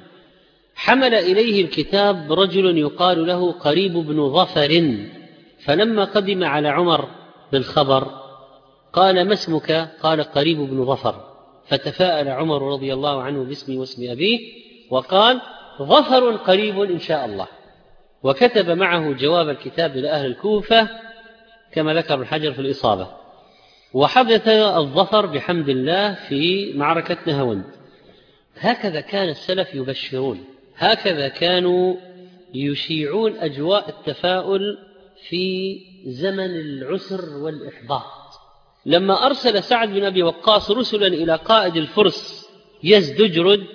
حمل إليه الكتاب رجل يقال له قريب بن ظفر، فلما قدم على عمر بالخبر قال: ما اسمك؟ قال: قريب بن ظفر. فتفاءل عمر رضي الله عنه باسمي واسم أبيه وقال: ظفر قريب إن شاء الله. وكتب معه جواب الكتاب إلى أهل الكوفة كما ذكر الحجر في الإصابة. وحدث الظفر بحمد الله في معركة نهاوند. هكذا كان السلف يبشرون، هكذا كانوا يشيعون أجواء التفاؤل في زمن العسر والإحباط. لما أرسل سعد بن أبي وقاص رسلا إلى قائد الفرس يزدجرد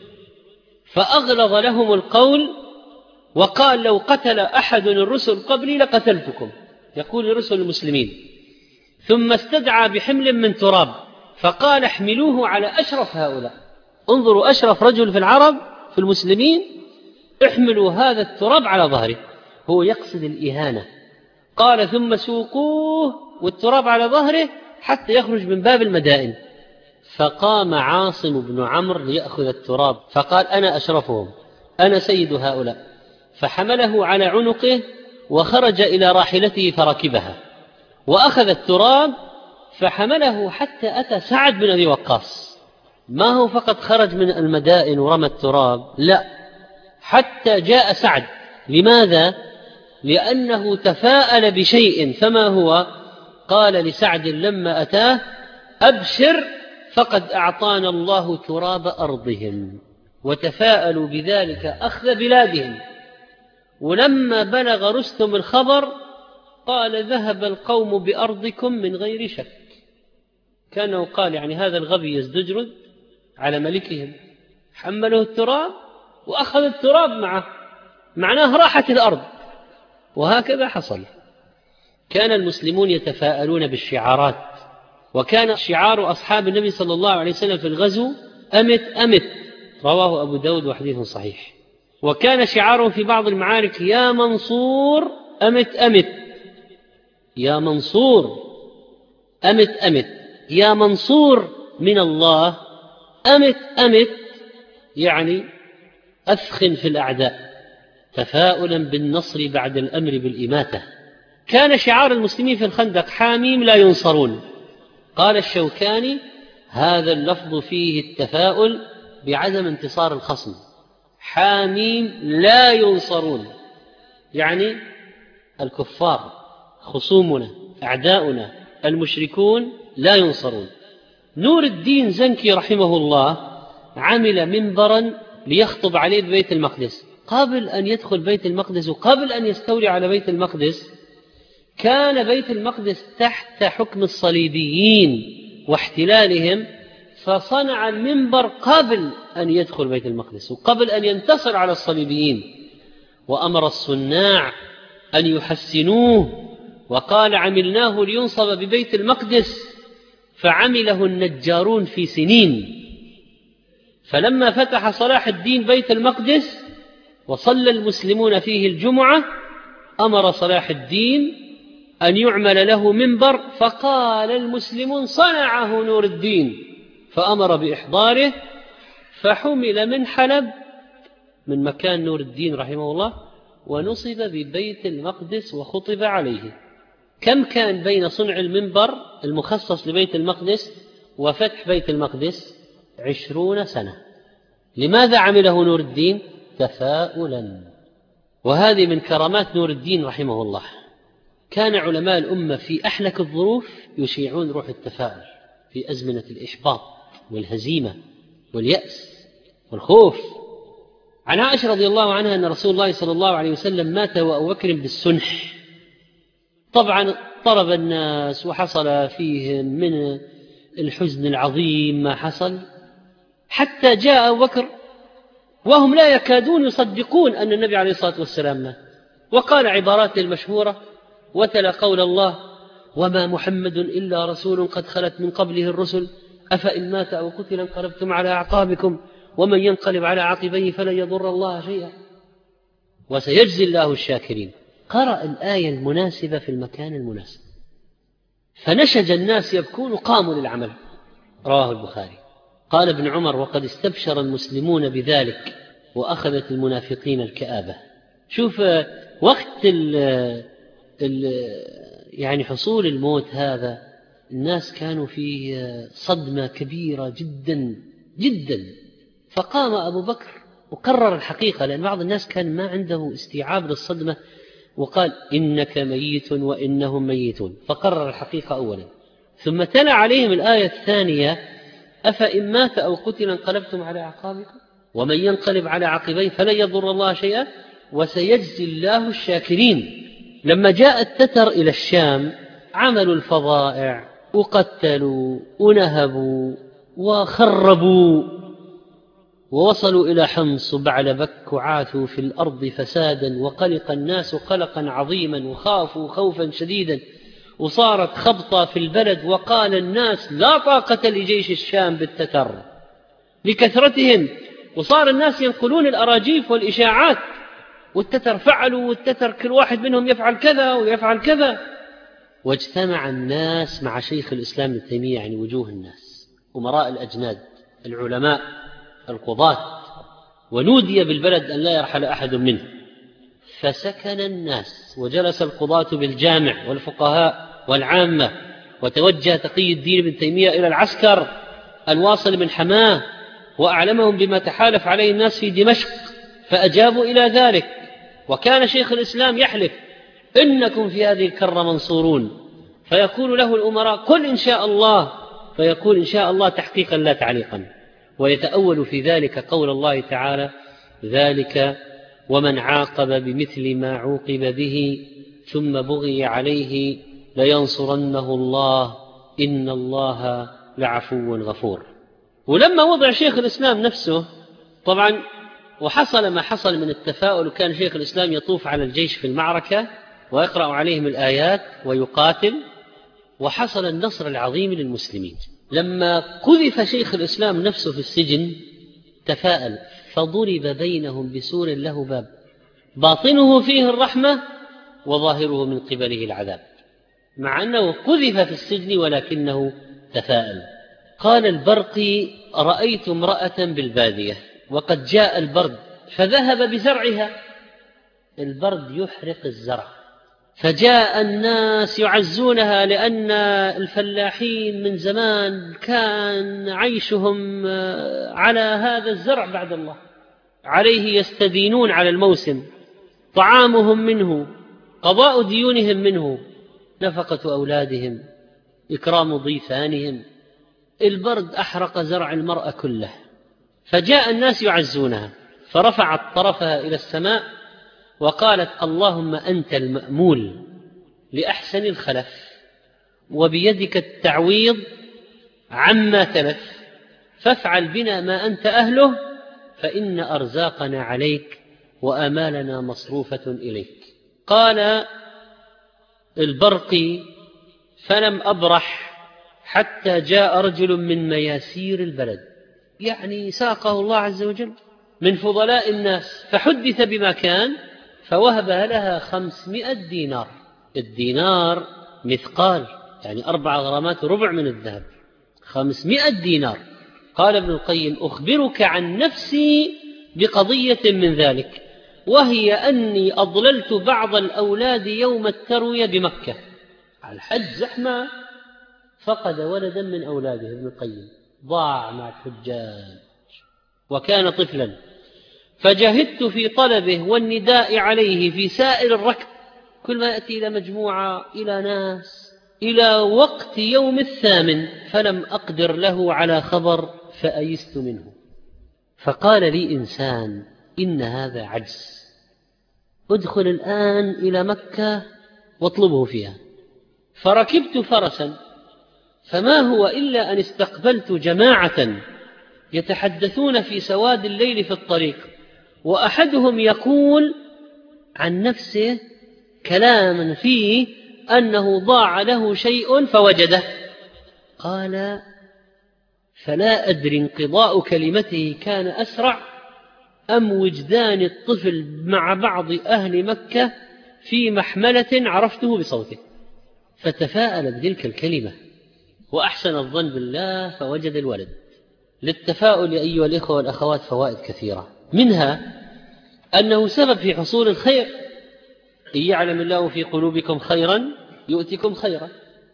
فأغلظ لهم القول وقال: لو قتل أحد الرسل قبلي لقتلتكم، يقول لرسل المسلمين. ثم استدعى بحمل من تراب فقال: احملوه على أشرف هؤلاء. انظروا، أشرف رجل في العرب في المسلمين، احملوا هذا التراب على ظهره. هو يقصد الإهانة. قال: ثم سوقوه والتراب على ظهره حتى يخرج من باب المدائن. فقام عاصم بن عمرو ليأخذ التراب فقال: أنا أشرفهم، أنا سيد هؤلاء. فحمله على عنقه وخرج إلى راحلته فركبها وأخذ التراب فحمله حتى أتى سعد بن أبي وقاص. ما هو فقط خرج من المدائن ورمى التراب، لا، حتى جاء سعد. لماذا؟ لأنه تفاءل بشيء. فما هو؟ قال لسعد لما أتاه: أبشر فقد أعطانا الله تراب أرضهم. وتفاءلوا بذلك أخذ بلادهم. ولما بلغ رستم الخبر قال: ذهب القوم بأرضكم من غير شك. كانه قال يعني هذا الغبي يزدجرد على ملكهم، حمله التراب وأخذ التراب معه، معناه راحت الأرض. وهكذا حصل. كان المسلمون يتفاءلون بالشعارات. وكان شعار أصحاب النبي صلى الله عليه وسلم في الغزو: أمت أمت، رواه أبو داود وحديث صحيح. وكان شعارهم في بعض المعارك: يا منصور أمت أمت، يا منصور أمت أمت، يا منصور من الله أمت أمت، يعني أثخن في الأعداء، تفاؤلا بالنصر بعد الأمر بالإماتة. كان شعار المسلمين في الخندق: حاميم لا ينصرون. قال الشوكاني: هذا اللفظ فيه التفاؤل بعدم انتصار الخصم. حاميم لا ينصرون يعني الكفار خصومنا أعداؤنا المشركون لا ينصرون. نور الدين زنكي رحمه الله عمل منبرا ليخطب عليه ببيت المقدس. قبل أن يدخل بيت المقدس وقبل أن يستولي على بيت المقدس كان بيت المقدس تحت حكم الصليبيين واحتلالهم، فصنع المنبر قبل أن يدخل بيت المقدس وقبل أن ينتصر على الصليبيين. وأمر الصناع أن يحسنوه وقال: عملناه لينصب ببيت المقدس، فعمله النجارون في سنين. فلما فتح صلاح الدين بيت المقدس وصلى المسلمون فيه الجمعة أمر صلاح الدين أن يعمل له منبر، فقال المسلمون: صنعه نور الدين، فأمر بإحضاره. فحمل من حلب من مكان نور الدين رحمه الله ونصب ببيت المقدس وخطب عليه. كم كان بين صنع المنبر المخصص لبيت المقدس وفتح بيت المقدس؟ عشرون سنة. لماذا عمله نور الدين؟ تفاؤلا. وهذه من كرامات نور الدين رحمه الله. كان علماء الأمة في أحلك الظروف يشيعون روح التفاؤل في أزمنة الإحباط والهزيمة واليأس والخوف. عن عائشة رضي الله عنها أن رسول الله صلى الله عليه وسلم مات وأبو بكر بالسنح. طبعا طرب الناس وحصل فيهم من الحزن العظيم ما حصل، حتى جاء أبو بكر وهم لا يكادون يصدقون أن النبي عليه الصلاة والسلام مات، وقال عبارات المشهورة وتلا قول الله: وما محمد إلا رسول قد خلت من قبله الرسل أفإن مات أو قتل انقلبتم على أعقابكم ومن ينقلب على عقبيه فلن يضر الله شيئا وسيجزي الله الشاكرين. قرأ الآية المناسبة في المكان المناسب، فنشج الناس يبكون قاموا للعمل. رواه البخاري. قال ابن عمر: وقد استبشر المسلمون بذلك وأخذت المنافقين الكآبة. شوف وقت ال ال يعني حصول الموت هذا الناس كانوا في صدمة كبيرة جدا جدا، فقام أبو بكر وقرر الحقيقة، لأن بعض الناس كان ما عنده استيعاب للصدمة، وقال: إنك ميت وإنهم ميتون، فقرر الحقيقة أولا، ثم تلا عليهم الآية الثانية: أفإن مات أو قتل انقلبتم على أعقابكم ومن ينقلب على عقبيه فلن يضر الله شيئا وسيجزي الله الشاكرين. لما جاء التتر إلى الشام عملوا الفظائع وقتلوا ونهبوا وخربوا ووصلوا إلى حمص وبعلبك وعاثوا في الأرض فسادا، وقلق الناس قلقا عظيما وخافوا خوفا شديدا، وصارت خبطة في البلد، وقال الناس: لا طاقة لجيش الشام بالتتر لكثرتهم، وصار الناس ينقلون الأراجيف والإشاعات، والتتر فعلوا والتتر كل واحد منهم يفعل كذا ويفعل كذا. واجتمع الناس مع شيخ الإسلام ابن تيمية، يعني وجوه الناس، أمراء الأجناد، العلماء، القضاة، ونودي بالبلد أن لا يرحل أحد منه، فسكن الناس وجلس القضاة بالجامع والفقهاء والعامة، وتوجه تقي الدين ابن تيمية إلى العسكر الواصل من حماه وأعلمهم بما تحالف عليه الناس في دمشق، فأجابوا إلى ذلك. وكان شيخ الإسلام يحلف: إنكم في هذه الكرة منصورون، فيقول له الأمراء: قل إن شاء الله، فيقول: إن شاء الله تحقيقا لا تعليقا. ويتأول في ذلك قول الله تعالى: ذلك ومن عاقب بمثل ما عوقب به ثم بغي عليه لينصرنه الله إن الله لعفو غفور. ولما وضع شيخ الإسلام نفسه طبعا وحصل ما حصل من التفاؤل، وكان شيخ الإسلام يطوف على الجيش في المعركة ويقرأ عليهم الآيات ويقاتل، وحصل النصر العظيم للمسلمين. لما قذف شيخ الإسلام نفسه في السجن تفاءل، فضرب بينهم بسور له باب باطنه فيه الرحمة وظاهره من قبله العذاب، مع أنه قذف في السجن ولكنه تفاءل. قال البرقي: رأيت امرأة بالبادية وقد جاء البرد فذهب بزرعها، البرد يحرق الزرع، فجاء الناس يعزونها، لأن الفلاحين من زمان كان عيشهم على هذا الزرع بعد الله، عليه يستدينون على الموسم، طعامهم منه، قضاء ديونهم منه، نفقة أولادهم، إكرام ضيفانهم. البرد أحرق زرع المرأة كله، فجاء الناس يعزونها، فرفعت طرفها إلى السماء وقالت: اللهم أنت المأمول لأحسن الخلف، وبيدك التعويض عما تلف، فافعل بنا ما أنت أهله، فإن أرزاقنا عليك وآمالنا مصروفة إليك. قال البرقي: فلم أبرح حتى جاء رجل من مياسير البلد، يعني ساقه الله عز وجل من فضلاء الناس، فحدث بما كان، فوهبها لها خمسمائة دينار. الدينار مثقال، يعني أربع غرامات ربع من الذهب، خمسمائة دينار. قال ابن القيم: أخبرك عن نفسي بقضية من ذلك، وهي أني أضللت بعض الأولاد يوم التروية بمكة. الحج زحمة، فقد ولدا من أولاده ابن القيم، ضاع مع الحجاج وكان طفلا، فجهدت في طلبه والنداء عليه في سائر الركب، كل ما يأتي إلى مجموعة إلى ناس إلى وقت يوم الثامن فلم أقدر له على خبر فأيست منه. فقال لي إنسان: إن هذا عجز، ادخل الآن إلى مكة واطلبه فيها. فركبت فرسا، فما هو إلا أن استقبلت جماعة يتحدثون في سواد الليل في الطريق، وأحدهم يقول عن نفسه كلاما فيه أنه ضاع له شيء فوجده. قال: فلا أدري انقضاء كلمته كان أسرع أم وجدان الطفل مع بعض أهل مكة في محملة عرفته بصوته. فتفاءل بتلك الكلمة وأحسن الظن بالله فوجد الولد. للتفاؤل يا أيها الإخوة والأخوات فوائد كثيرة، منها أنه سبب في حصول الخير. إن يعلم الله في قلوبكم خيرا يؤتكم خيرا،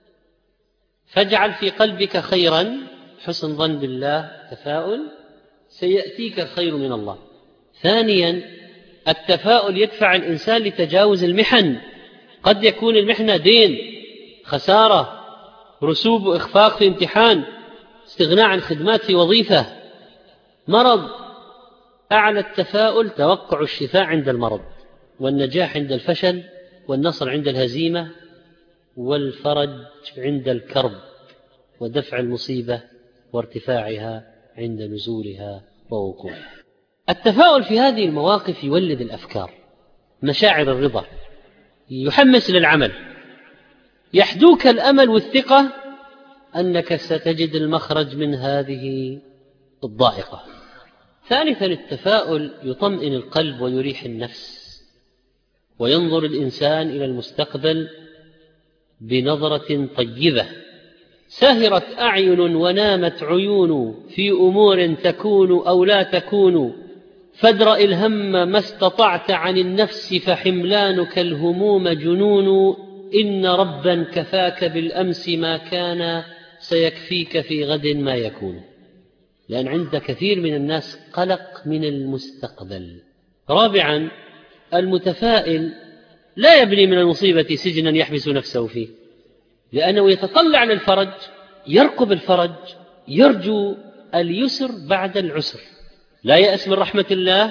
فاجعل في قلبك خيرا، حسن ظن بالله، تفاؤل، سيأتيك الخير من الله. ثانيا، التفاؤل يدفع الإنسان لتجاوز المحن. قد يكون المحنة دين، خسارة، رسوب وإخفاق في امتحان، استغناء عن خدمات في وظيفة، مرض. أعلى التفاؤل توقع الشفاء عند المرض، والنجاح عند الفشل، والنصر عند الهزيمة، والفرج عند الكرب، ودفع المصيبة وارتفاعها عند نزولها ووقوعها. التفاؤل في هذه المواقف يولد الأفكار، مشاعر الرضا، يحمس للعمل، يحدوك الأمل والثقة أنك ستجد المخرج من هذه الضائقة. ثالثا، التفاؤل يطمئن القلب ويريح النفس، وينظر الإنسان إلى المستقبل بنظرة طيبة. سهرت أعين ونامت عيون في أمور تكون أو لا تكون، فادرأ الهم ما استطعت عن النفس، فحملانك الهموم جنون. إن ربا كفاك بالأمس ما كان، سيكفيك في غد ما يكون. لأن عند كثير من الناس قلق من المستقبل. رابعا، المتفائل لا يبني من المصيبة سجنا يحبس نفسه فيه، لأنه يتطلع للفرج، يرقب الفرج، يرجو اليسر بعد العسر، لا يأس من رحمة الله،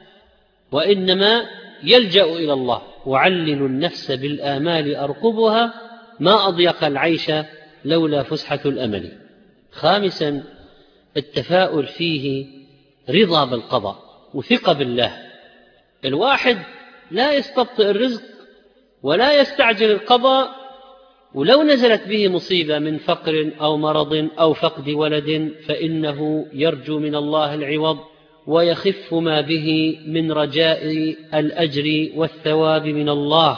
وإنما يلجأ إلى الله. وعلل النفس بالآمال أرقبها، ما أضيق العيش لولا فسحة الأمل. خامسا، التفاؤل فيه رضا بالقضاء وثقة بالله. الواحد لا يستبطئ الرزق ولا يستعجل القضاء، ولو نزلت به مصيبة من فقر أو مرض أو فقد ولد فإنه يرجو من الله العوض، ويخف ما به من رجاء الأجر والثواب من الله.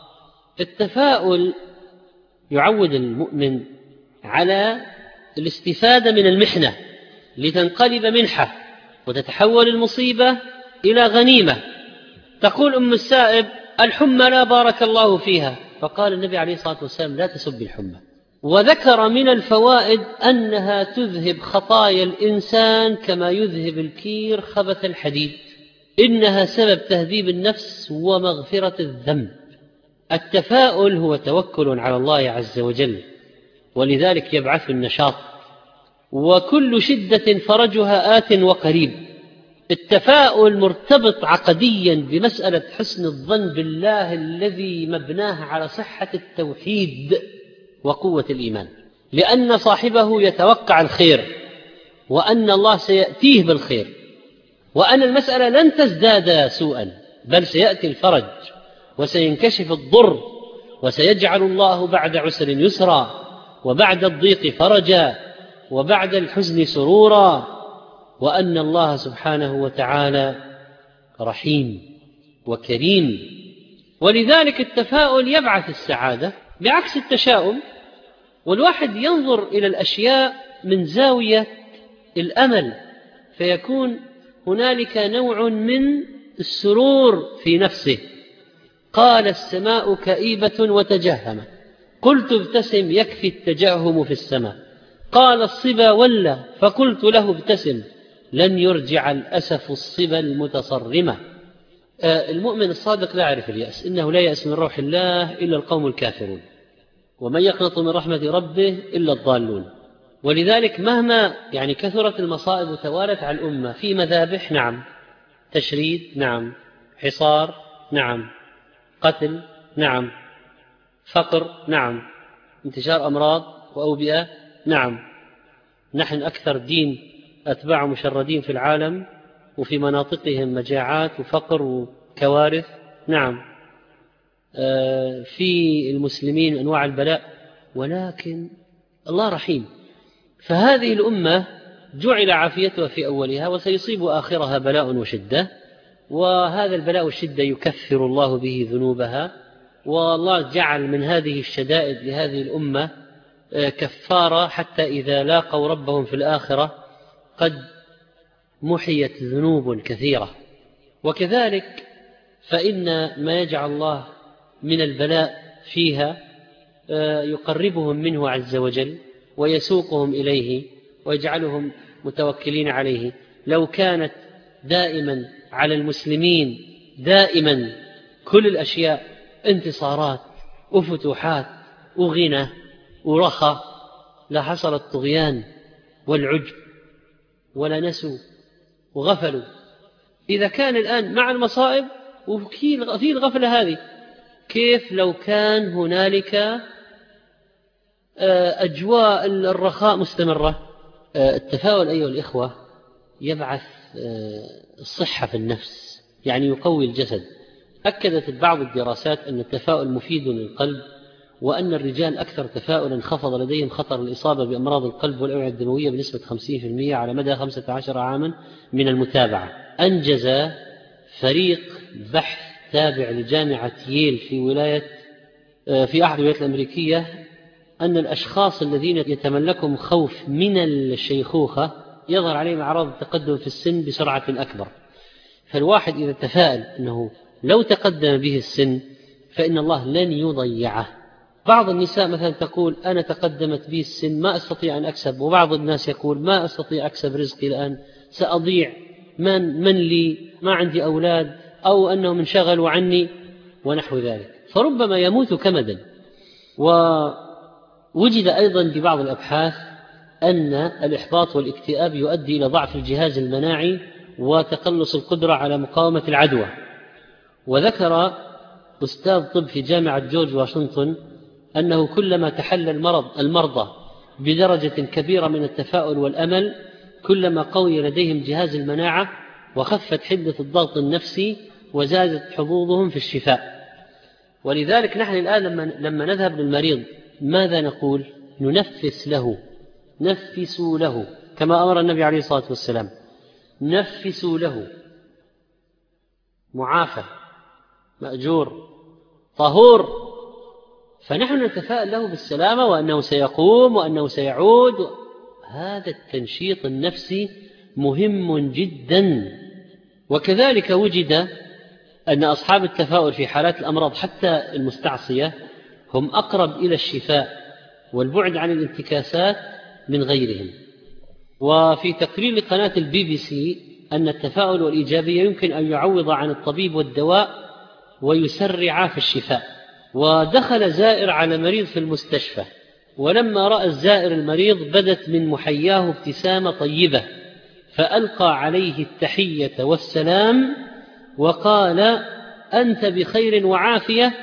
التفاؤل يعود المؤمن على الاستفادة من المحنة لتنقلب منحة وتتحول المصيبة إلى غنيمة. تقول أم السائب: الحمى لا بارك الله فيها، فقال النبي عليه الصلاة والسلام: لا تسب الحمى. وذكر من الفوائد أنها تذهب خطايا الإنسان كما يذهب الكير خبث الحديد، إنها سبب تهذيب النفس ومغفرة الذنب. التفاؤل هو توكل على الله عز وجل، ولذلك يبعث النشاط، وكل شدة فرجها آت وقريب. التفاؤل مرتبط عقديا بمسألة حسن الظن بالله الذي مبناه على صحة التوحيد وقوة الإيمان، لأن صاحبه يتوقع الخير، وأن الله سيأتيه بالخير، وأن المسألة لن تزداد سوءا، بل سيأتي الفرج وسينكشف الضر، وسيجعل الله بعد عسر يسرا، وبعد الضيق فرجا، وبعد الحزن سرورا، وأن الله سبحانه وتعالى رحيم وكريم. ولذلك التفاؤل يبعث السعادة بعكس التشاؤم. والواحد ينظر إلى الأشياء من زاوية الأمل، فيكون هنالك نوع من السرور في نفسه. قال السماء كئيبة وتجهم، قلت ابتسم يكفي التجهم في السماء. قال الصبا ولا، فقلت له ابتسم لن يرجع الأسف الصبا المتصرمة. آه المؤمن الصادق لا يعرف اليأس، إنه لا يأس من روح الله إلا القوم الكافرون، ومن يقنط من رحمة ربه إلا الضالون. ولذلك مهما يعني كثرت المصائب وتوالت على الأمة، في مذابح نعم، تشريد نعم، حصار نعم، قتل نعم، فقر نعم، انتشار أمراض وأوبئة نعم، نحن أكثر دين أتباع مشردين في العالم، وفي مناطقهم مجاعات وفقر وكوارث نعم، آه في المسلمين أنواع البلاء، ولكن الله رحيم. فهذه الأمة جعل عافيتها في أولها، وسيصيب آخرها بلاء وشدة، وهذا البلاء والشدة يكفر الله به ذنوبها، والله جعل من هذه الشدائد لهذه الأمة كفارة، حتى إذا لاقوا ربهم في الآخرة قد محيت ذنوب كثيرة. وكذلك فإن ما يجعل الله من البلاء فيها يقربهم منه عز وجل ويسوقهم إليه ويجعلهم متوكلين عليه. لو كانت دائما على المسلمين دائما كل الأشياء انتصارات وفتوحات وغنى ورخاء، لا حصل الطغيان والعجب ولا نسوا وغفلوا. إذا كان الآن مع المصائب وفي الغفلة هذه، كيف لو كان هنالك أجواء الرخاء مستمرة؟ التفاؤل أيها الإخوة يبعث الصحة في النفس، يعني يقوي الجسد. أكدت بعض الدراسات أن التفاؤل مفيد للقلب، وأن الرجال أكثر تفاؤلا انخفض لديهم خطر الإصابة بأمراض القلب والأوعية الدموية بنسبة خمسين بالمئة على مدى خمسة عشر عاما من المتابعة. أنجز فريق بحث تابع لجامعة ييل في ولاية في أحد الولايات الأمريكية أن الأشخاص الذين يتملكهم خوف من الشيخوخة يظهر عليهم أعراض التقدم في السن بسرعة أكبر. فالواحد إذا تفاءل أنه لو تقدم به السن فإن الله لن يضيعه. بعض النساء مثلا تقول أنا تقدمت بي السن ما أستطيع أن أكسب، وبعض الناس يقول ما أستطيع أكسب رزقي الآن، سأضيع، من, من لي، ما عندي أولاد، أو أنهم انشغلوا عني ونحو ذلك، فربما يموت كمدا. ووجد أيضا ببعض الأبحاث أن الإحباط والاكتئاب يؤدي إلى ضعف الجهاز المناعي وتقلص القدرة على مقاومة العدوى. وذكر أستاذ طب في جامعة جورج واشنطن أنه كلما تحلى المرض المرضى بدرجة كبيرة من التفاؤل والأمل، كلما قوي لديهم جهاز المناعة وخفت حدة الضغط النفسي وزادت حظوظهم في الشفاء. ولذلك نحن الآن لما, لما نذهب للمريض ماذا نقول؟ ننفس له، نفسوا له، كما أمر النبي عليه الصلاة والسلام، نفسوا له، معافى مأجور طهور. فنحن نتفاءل له بالسلامة وأنه سيقوم وأنه سيعود. هذا التنشيط النفسي مهم جدا. وكذلك وجد أن أصحاب التفاؤل في حالات الأمراض حتى المستعصية هم أقرب إلى الشفاء والبعد عن الانتكاسات من غيرهم. وفي تقرير لقناة البي بي سي أن التفاؤل والإيجابية يمكن أن يعوض عن الطبيب والدواء ويسرع في الشفاء. ودخل زائر على مريض في المستشفى، ولما رأى الزائر المريض بدت من محياه ابتسامة طيبة، فألقى عليه التحية والسلام وقال أنت بخير وعافية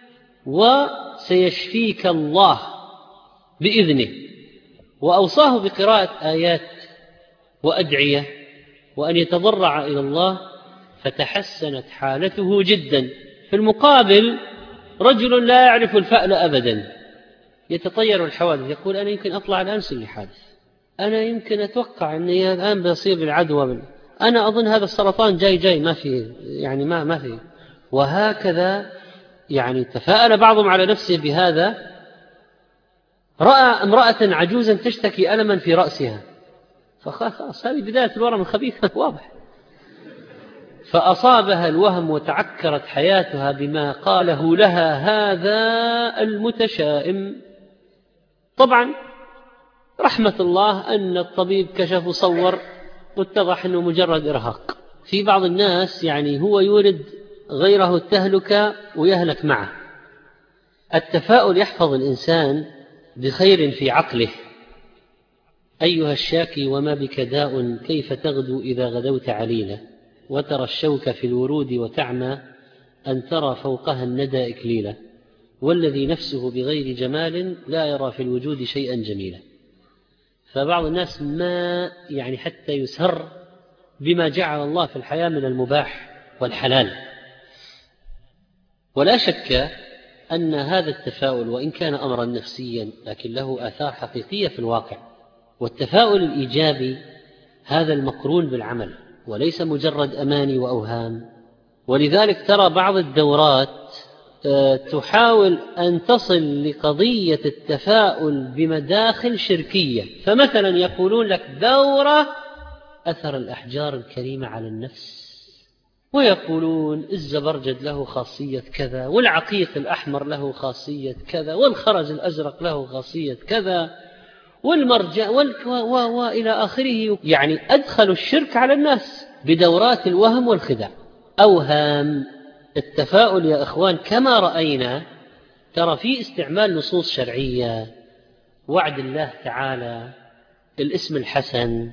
وسيشفيك الله بإذنه، وأوصاه بقراءة آيات وأدعية وأن يتضرع إلى الله، فتحسنت حالته جدا. في المقابل رجل لا يعرف الفأل أبدا يتطير الحوادث، يقول أنا يمكن أطلع الآن سلي حادث، أنا يمكن أتوقع أني الآن بصير العدوى من... أنا أظن هذا السرطان جاي جاي ما فيه، يعني ما ما فيه. وهكذا يعني تفاءل بعضهم على نفسه بهذا. رأى امرأة عجوزا تشتكي ألما في رأسها، فخلاص هذه بداية الورم الخبيث واضح. فأصابها الوهم وتعكرت حياتها بما قاله لها هذا المتشائم. طبعا رحمة الله أن الطبيب كشف وصور واتضح أنه مجرد إرهاق. في بعض الناس يعني هو يورد غيره التهلكة ويهلك معه. التفاؤل يحفظ الإنسان بخير في عقله. أيها الشاكي وما بك داء كيف تغدو إذا غدوت عليلا، وترى الشوك في الورود وتعمى أن ترى فوقها الندى إكليلا، والذي نفسه بغير جمال لا يرى في الوجود شيئا جميلا. فبعض الناس ما يعني حتى يسهر بما جعل الله في الحياة من المباح والحلال. ولا شك أن هذا التفاؤل وإن كان أمرا نفسيا لكن له آثار حقيقية في الواقع. والتفاؤل الإيجابي هذا المقرون بالعمل وليس مجرد أماني وأوهام. ولذلك ترى بعض الدورات تحاول أن تصل لقضية التفاؤل بمداخل شركية. فمثلا يقولون لك دورة أثر الأحجار الكريمة على النفس، ويقولون الزبرجد له خاصية كذا، والعقيق الأحمر له خاصية كذا، والخرز الأزرق له خاصية كذا، والمرجع وإلى آخره. يعني أدخلوا الشرك على الناس بدورات الوهم والخداع. أوهام. التفاؤل يا إخوان كما رأينا ترى في استعمال نصوص شرعية، وعد الله تعالى، الاسم الحسن،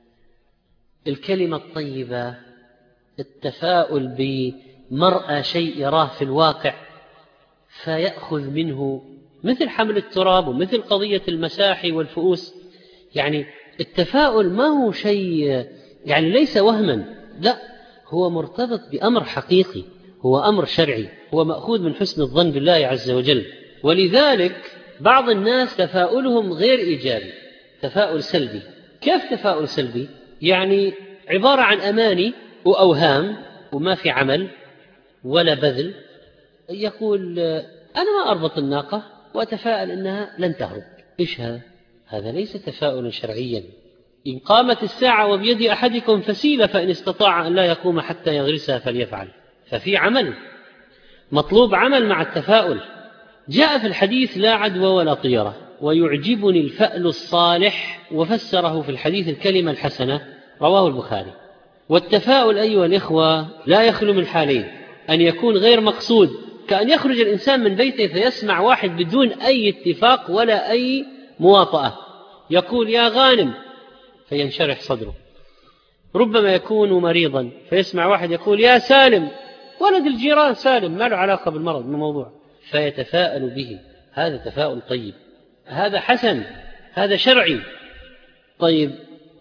الكلمة الطيبة، التفاؤل بمرأى شيء يراه في الواقع فيأخذ منه، مثل حمل التراب ومثل قضية المساحي والفؤوس. يعني التفاؤل ما هو شيء يعني ليس وهما، لا، هو مرتبط بأمر حقيقي، هو أمر شرعي، هو مأخوذ من حسن الظن بالله عز وجل. ولذلك بعض الناس تفاؤلهم غير إيجابي، تفاؤل سلبي. كيف تفاؤل سلبي؟ يعني عبارة عن أماني وأوهام وما في عمل ولا بذل. يقول أنا ما أربط الناقة وأتفاءل أنها لن تهرب. إيش هذا؟ هذا ليس تفاؤل شرعيا. إن قامت الساعة وبيد أحدكم فسيلة فإن استطاع أن لا يقوم حتى يغرسها فليفعل. ففي عمل، مطلوب عمل مع التفاؤل. جاء في الحديث لا عدوى ولا طيرة، ويعجبني الفأل الصالح، وفسره في الحديث الكلمة الحسنة، رواه البخاري. والتفاؤل أيها الإخوة لا يخلو من حالين: أن يكون غير مقصود، كأن يخرج الإنسان من بيته فيسمع واحد بدون أي اتفاق ولا أي مواطأة يقول يا غانم فينشرح صدره. ربما يكون مريضا فيسمع واحد يقول يا سالم، ولد الجيران سالم، ما له علاقة بالمرض من الموضوع، فيتفاءل به. هذا تفاؤل طيب، هذا حسن، هذا شرعي. طيب،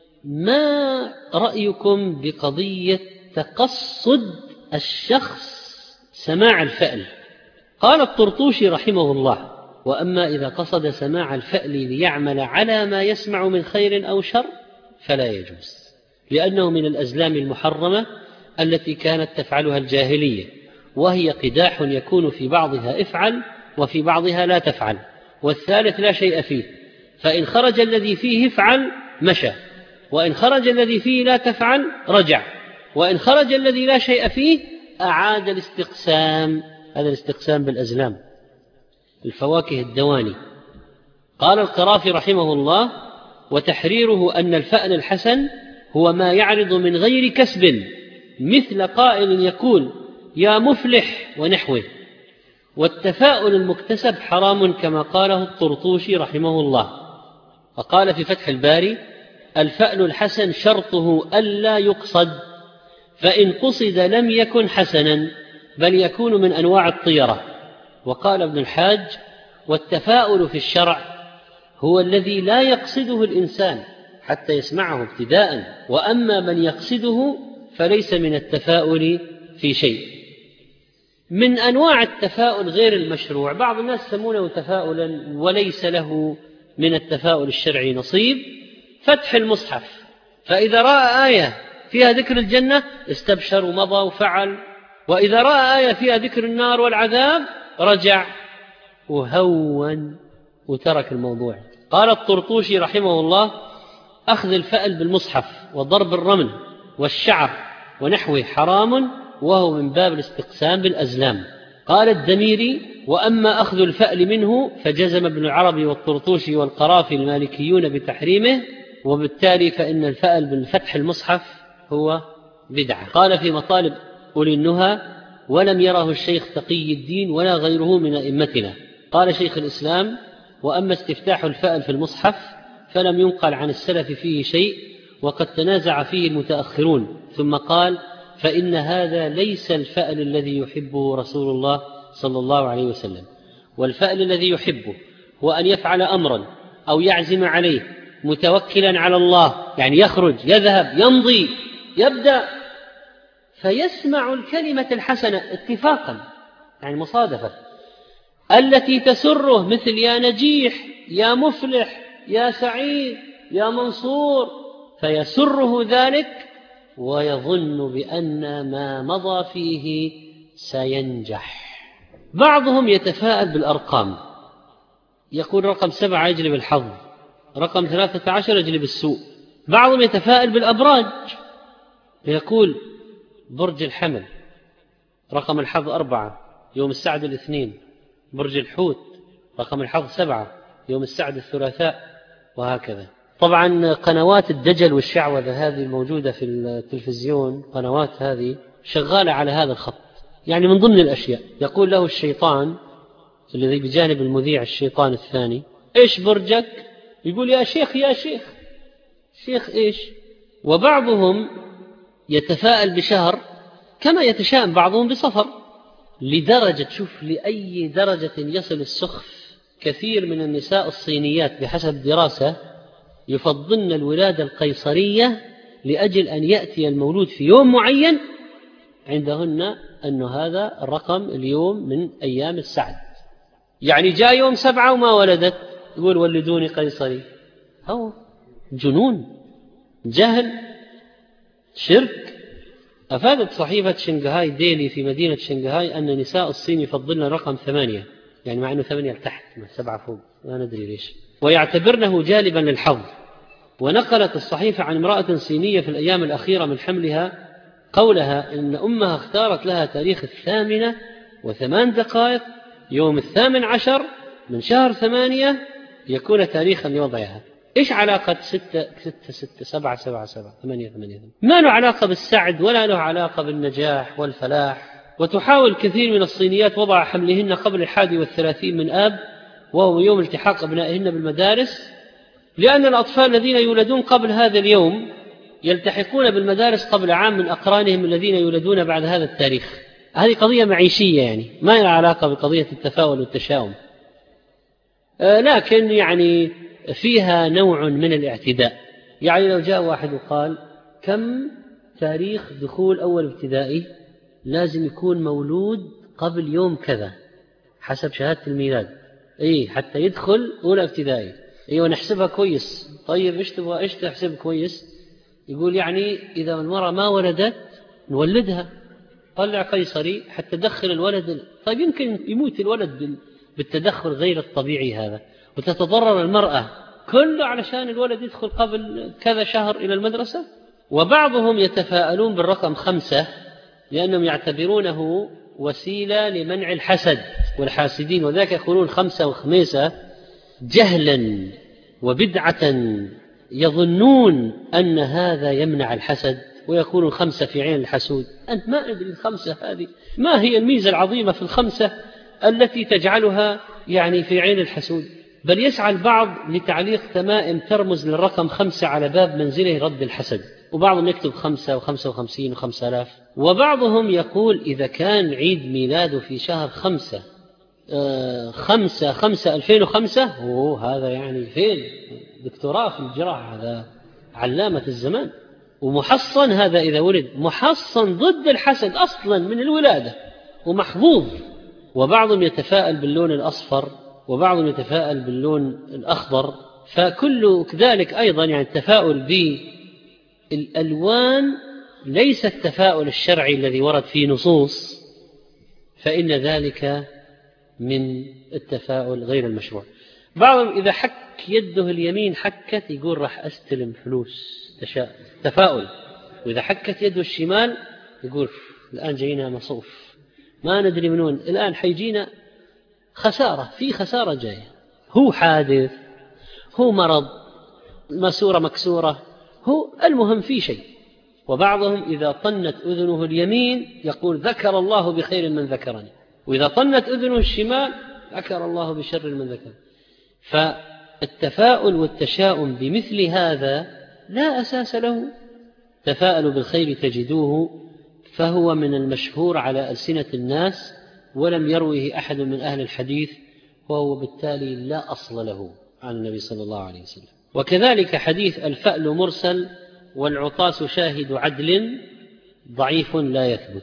ما رأيكم بقضية تقصد الشخص سماع الفأل؟ قال الطرطوشي رحمه الله: وأما إذا قصد سماع الفأل ليعمل على ما يسمع من خير أو شر فلا يجوز، لأنه من الأزلام المحرمة التي كانت تفعلها الجاهلية، وهي قداح يكون في بعضها افعل وفي بعضها لا تفعل، والثالث لا شيء فيه، فإن خرج الذي فيه افعل مشى، وإن خرج الذي فيه لا تفعل رجع، وإن خرج الذي لا شيء فيه أعاد الاستقسام. هذا الاستقسام بالأزلام، الفواكه الدواني. قال القرافي رحمه الله: وتحريره أن الفأل الحسن هو ما يعرض من غير كسب، مثل قائل يقول يا مفلح ونحوه. والتفاؤل المكتسب حرام كما قاله الطرطوشي رحمه الله. وقال في فتح الباري: الفأل الحسن شرطه ألا يقصد، فإن قصد لم يكن حسنا بل يكون من أنواع الطيرة. وقال ابن الحاج: والتفاؤل في الشرع هو الذي لا يقصده الإنسان حتى يسمعه ابتداء، وأما من يقصده فليس من التفاؤل في شيء. من أنواع التفاؤل غير المشروع، بعض الناس يسمونه تفاؤلا وليس له من التفاؤل الشرعي نصيب: فتح المصحف، فإذا رأى آية فيها ذكر الجنة استبشر ومضى وفعل، وإذا رأى آية فيها ذكر النار والعذاب رجع وهون وترك الموضوع. قال الطرطوشي رحمه الله: أخذ الفأل بالمصحف وضرب الرمل والشعر ونحوه حرام، وهو من باب الاستقسام بالأزلام. قال الدميري: وأما أخذ الفأل منه فجزم ابن العربي والطرطوشي والقرافي المالكيون بتحريمه، وبالتالي فإن الفأل بالفتح المصحف هو بدعة. قال في مطالب أولي النهى: ولم يره الشيخ تقي الدين ولا غيره من أئمتنا. قال شيخ الإسلام: وأما استفتاح الفأل في المصحف فلم ينقل عن السلف فيه شيء، وقد تنازع فيه المتأخرون. ثم قال: فإن هذا ليس الفأل الذي يحبه رسول الله صلى الله عليه وسلم، والفأل الذي يحبه هو أن يفعل أمرا أو يعزم عليه متوكلا على الله، يعني يخرج يذهب يمضي يبدأ فيسمع الكلمة الحسنة اتفاقا، يعني مصادفة، التي تسره، مثل يا نجيح، يا مفلح، يا سعيد، يا منصور، فيسره ذلك ويظن بأن ما مضى فيه سينجح. بعضهم يتفاءل بالأرقام، يقول رقم سبعة يجلب الحظ، رقم ثلاثة عشر يجلب السوء. بعضهم يتفاءل بالأبراج، يقول برج الحمل رقم الحظ أربعة يوم السعد الاثنين، برج الحوت رقم الحظ سبعة يوم السعد الثلاثاء، وهكذا. طبعا قنوات الدجل والشعوذة هذه الموجودة في التلفزيون، قنوات هذه شغالة على هذا الخط. يعني من ضمن الأشياء يقول له الشيطان الذي بجانب المذيع، الشيطان الثاني: إيش برجك؟ يقول: يا شيخ يا شيخ. شيخ إيش؟ وبعضهم يتفاءل بشهر كما يتشائم بعضهم بصفر، لدرجة، شوف لأي درجة يصل السخف، كثير من النساء الصينيات بحسب دراسة يفضلن الولادة القيصرية لأجل أن يأتي المولود في يوم معين عندهن أن هذا الرقم اليوم من أيام السعد. يعني جاء يوم سبعة وما ولدت، يقول ولدوني قيصري. هو جنون، جهل، شرك. أفادت صحيفة شنغهاي ديلي في مدينة شنغهاي أن نساء الصين يفضلن الرقم ثمانية، يعني مع أنه ثمانية لتحت سبعة فوق، ما ندري ليش، ويعتبرنه جالبا للحظ. ونقلت الصحيفة عن امرأة صينية في الأيام الأخيرة من حملها قولها إن أمها اختارت لها تاريخ الثامنة وثمان دقائق يوم الثامن عشر من شهر ثمانية يكون تاريخا لوضعها. إيش علاقة ستة ستة ستة سبعة سبعة سبعة ثمانية ثمانية؟ ما له علاقة بالسعد ولا له علاقة بالنجاح والفلاح. وتحاول كثير من الصينيات وضع حملهن قبل الحادي والثلاثين من آب، وهو يوم التحاق أبنائهن بالمدارس، لأن الأطفال الذين يولدون قبل هذا اليوم يلتحقون بالمدارس قبل عام من أقرانهم الذين يولدون بعد هذا التاريخ. هذه قضية معيشية، يعني ما لها علاقة بقضية التفاؤل والتشاؤم، آه لكن يعني فيها نوع من الاعتداء. يعني لو جاء واحد وقال: كم تاريخ دخول أول ابتدائي؟ لازم يكون مولود قبل يوم كذا حسب شهادة الميلاد، إيه حتى يدخل أولى ابتدائي. أيوة نحسبها كويس. طيب إيش تبغى إيش تحسب كويس؟ يقول يعني إذا المرأة ما ولدت نولدها، طلع قيصري حتى تدخل الولد. طيب يمكن يموت الولد بالتدخل غير الطبيعي هذا، وتتضرر المرأة كله علشان الولد يدخل قبل كذا شهر إلى المدرسة. وبعضهم يتفاءلون بالرقم خمسة لأنهم يعتبرونه وسيلة لمنع الحسد والحاسدين، وذاك يقولون خمسة وخميسة جهلا وبدعة، يظنون أن هذا يمنع الحسد، ويقولون خمسة في عين الحسود. أنت ما أدري الخمسة هذه ما هي الميزة العظيمة في الخمسة التي تجعلها يعني في عين الحسود. بل يسعى البعض لتعليق تمائم ترمز للرقم خمسة على باب منزله رد الحسد، وبعضهم يكتب خمسة وخمسة وخمسين وخمسة آلاف. وبعضهم يقول إذا كان عيد ميلاده في شهر خمسة آه خمسة خمسة ألفين وخمسة، أوه هذا يعني فين دكتوراه في الجراحة، هذا علامة الزمان، ومحصن هذا إذا ولد محصن ضد الحسد أصلا من الولادة ومحظوظ. وبعضهم يتفاءل باللون الأصفر، وبعضهم يتفاءل باللون الأخضر. فكل كذلك أيضا يعني التفاؤل بالألوان ليس التفاؤل الشرعي الذي ورد فيه نصوص، فإن ذلك من التفاؤل غير المشروع. بعضهم إذا حك يده اليمين حكت يقول راح أستلم فلوس، تفاؤل. وإذا حكت يده الشمال يقول الآن جينا مصوف، ما ندري من وين، الآن حيجينا خسارة، في خسارة جاية، هو حادث، هو مرض، ماسورة مكسورة، هو المهم في شيء. وبعضهم إذا طنت أذنه اليمين يقول ذكر الله بخير من ذكرني، وإذا طنت أذنه الشمال ذكر الله بشر من ذكرني. فالتفاؤل والتشاؤم بمثل هذا لا أساس له. تفاءلوا بالخير تجدوه، فهو من المشهور على ألسنة الناس، ولم يروه أحد من أهل الحديث، وهو بالتالي لا أصل له عن النبي صلى الله عليه وسلم. وكذلك حديث الفأل مرسل والعطاس شاهد عدل ضعيف لا يثبت،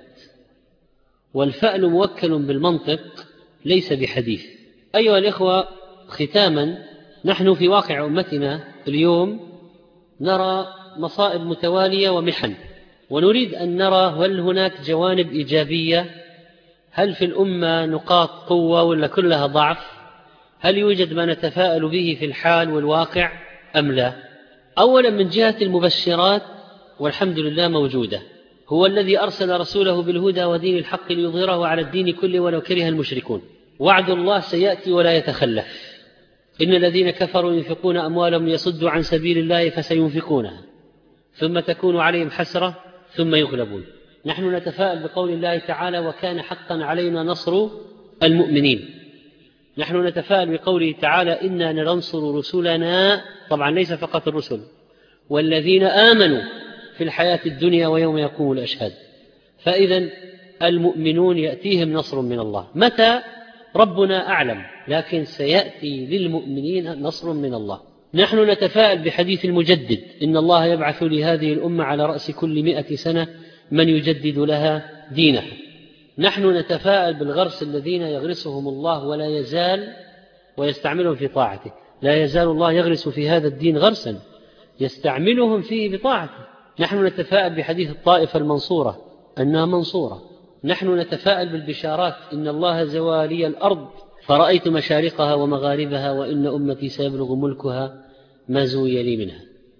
والفأل موكل بالمنطق ليس بحديث. أيها الإخوة، ختاما، نحن في واقع أمتنا اليوم نرى مصائب متوالية ومحن، ونريد أن نرى هل هناك جوانب إيجابية، هل في الأمة نقاط قوة ولا كلها ضعف، هل يوجد ما نتفاءل به في الحال والواقع أم لا. أولا من جهة المبشرات والحمد لله موجودة، هو الذي أرسل رسوله بالهدى ودين الحق ليظهره على الدين كله ولو كره المشركون. وعد الله سيأتي ولا يتخلف، إن الذين كفروا ينفقون أموالهم ليصدوا عن سبيل الله فسينفقونها ثم تكون عليهم حسرة ثم يغلبون. نحن نتفاءل بقول الله تعالى وكان حقا علينا نصر المؤمنين. نحن نتفاءل بقوله تعالى إنا لننصر رسلنا، طبعا ليس فقط الرسل، والذين آمنوا في الحياة الدنيا ويوم يقوم الأشهاد. فإذا المؤمنون يأتيهم نصر من الله، متى ربنا أعلم، لكن سيأتي للمؤمنين نصر من الله. نحن نتفاءل بحديث المجدد إن الله يبعث لهذه الأمة على رأس كل مئة سنة من يجدد لها دينها. نحن نتفاءل بالغرس الذين يغرسهم الله ولا يزال ويستعملهم في طاعته، لا يزال الله يغرس في هذا الدين غرسا يستعملهم فيه بطاعته. نحن نتفاءل بحديث الطائفة المنصورة أنها منصورة. نحن نتفاءل بالبشارات إن الله زوالي الأرض فرأيت مشارقها ومغاربها وإن أمتي سيبلغ ملكها ما زوي لي منها.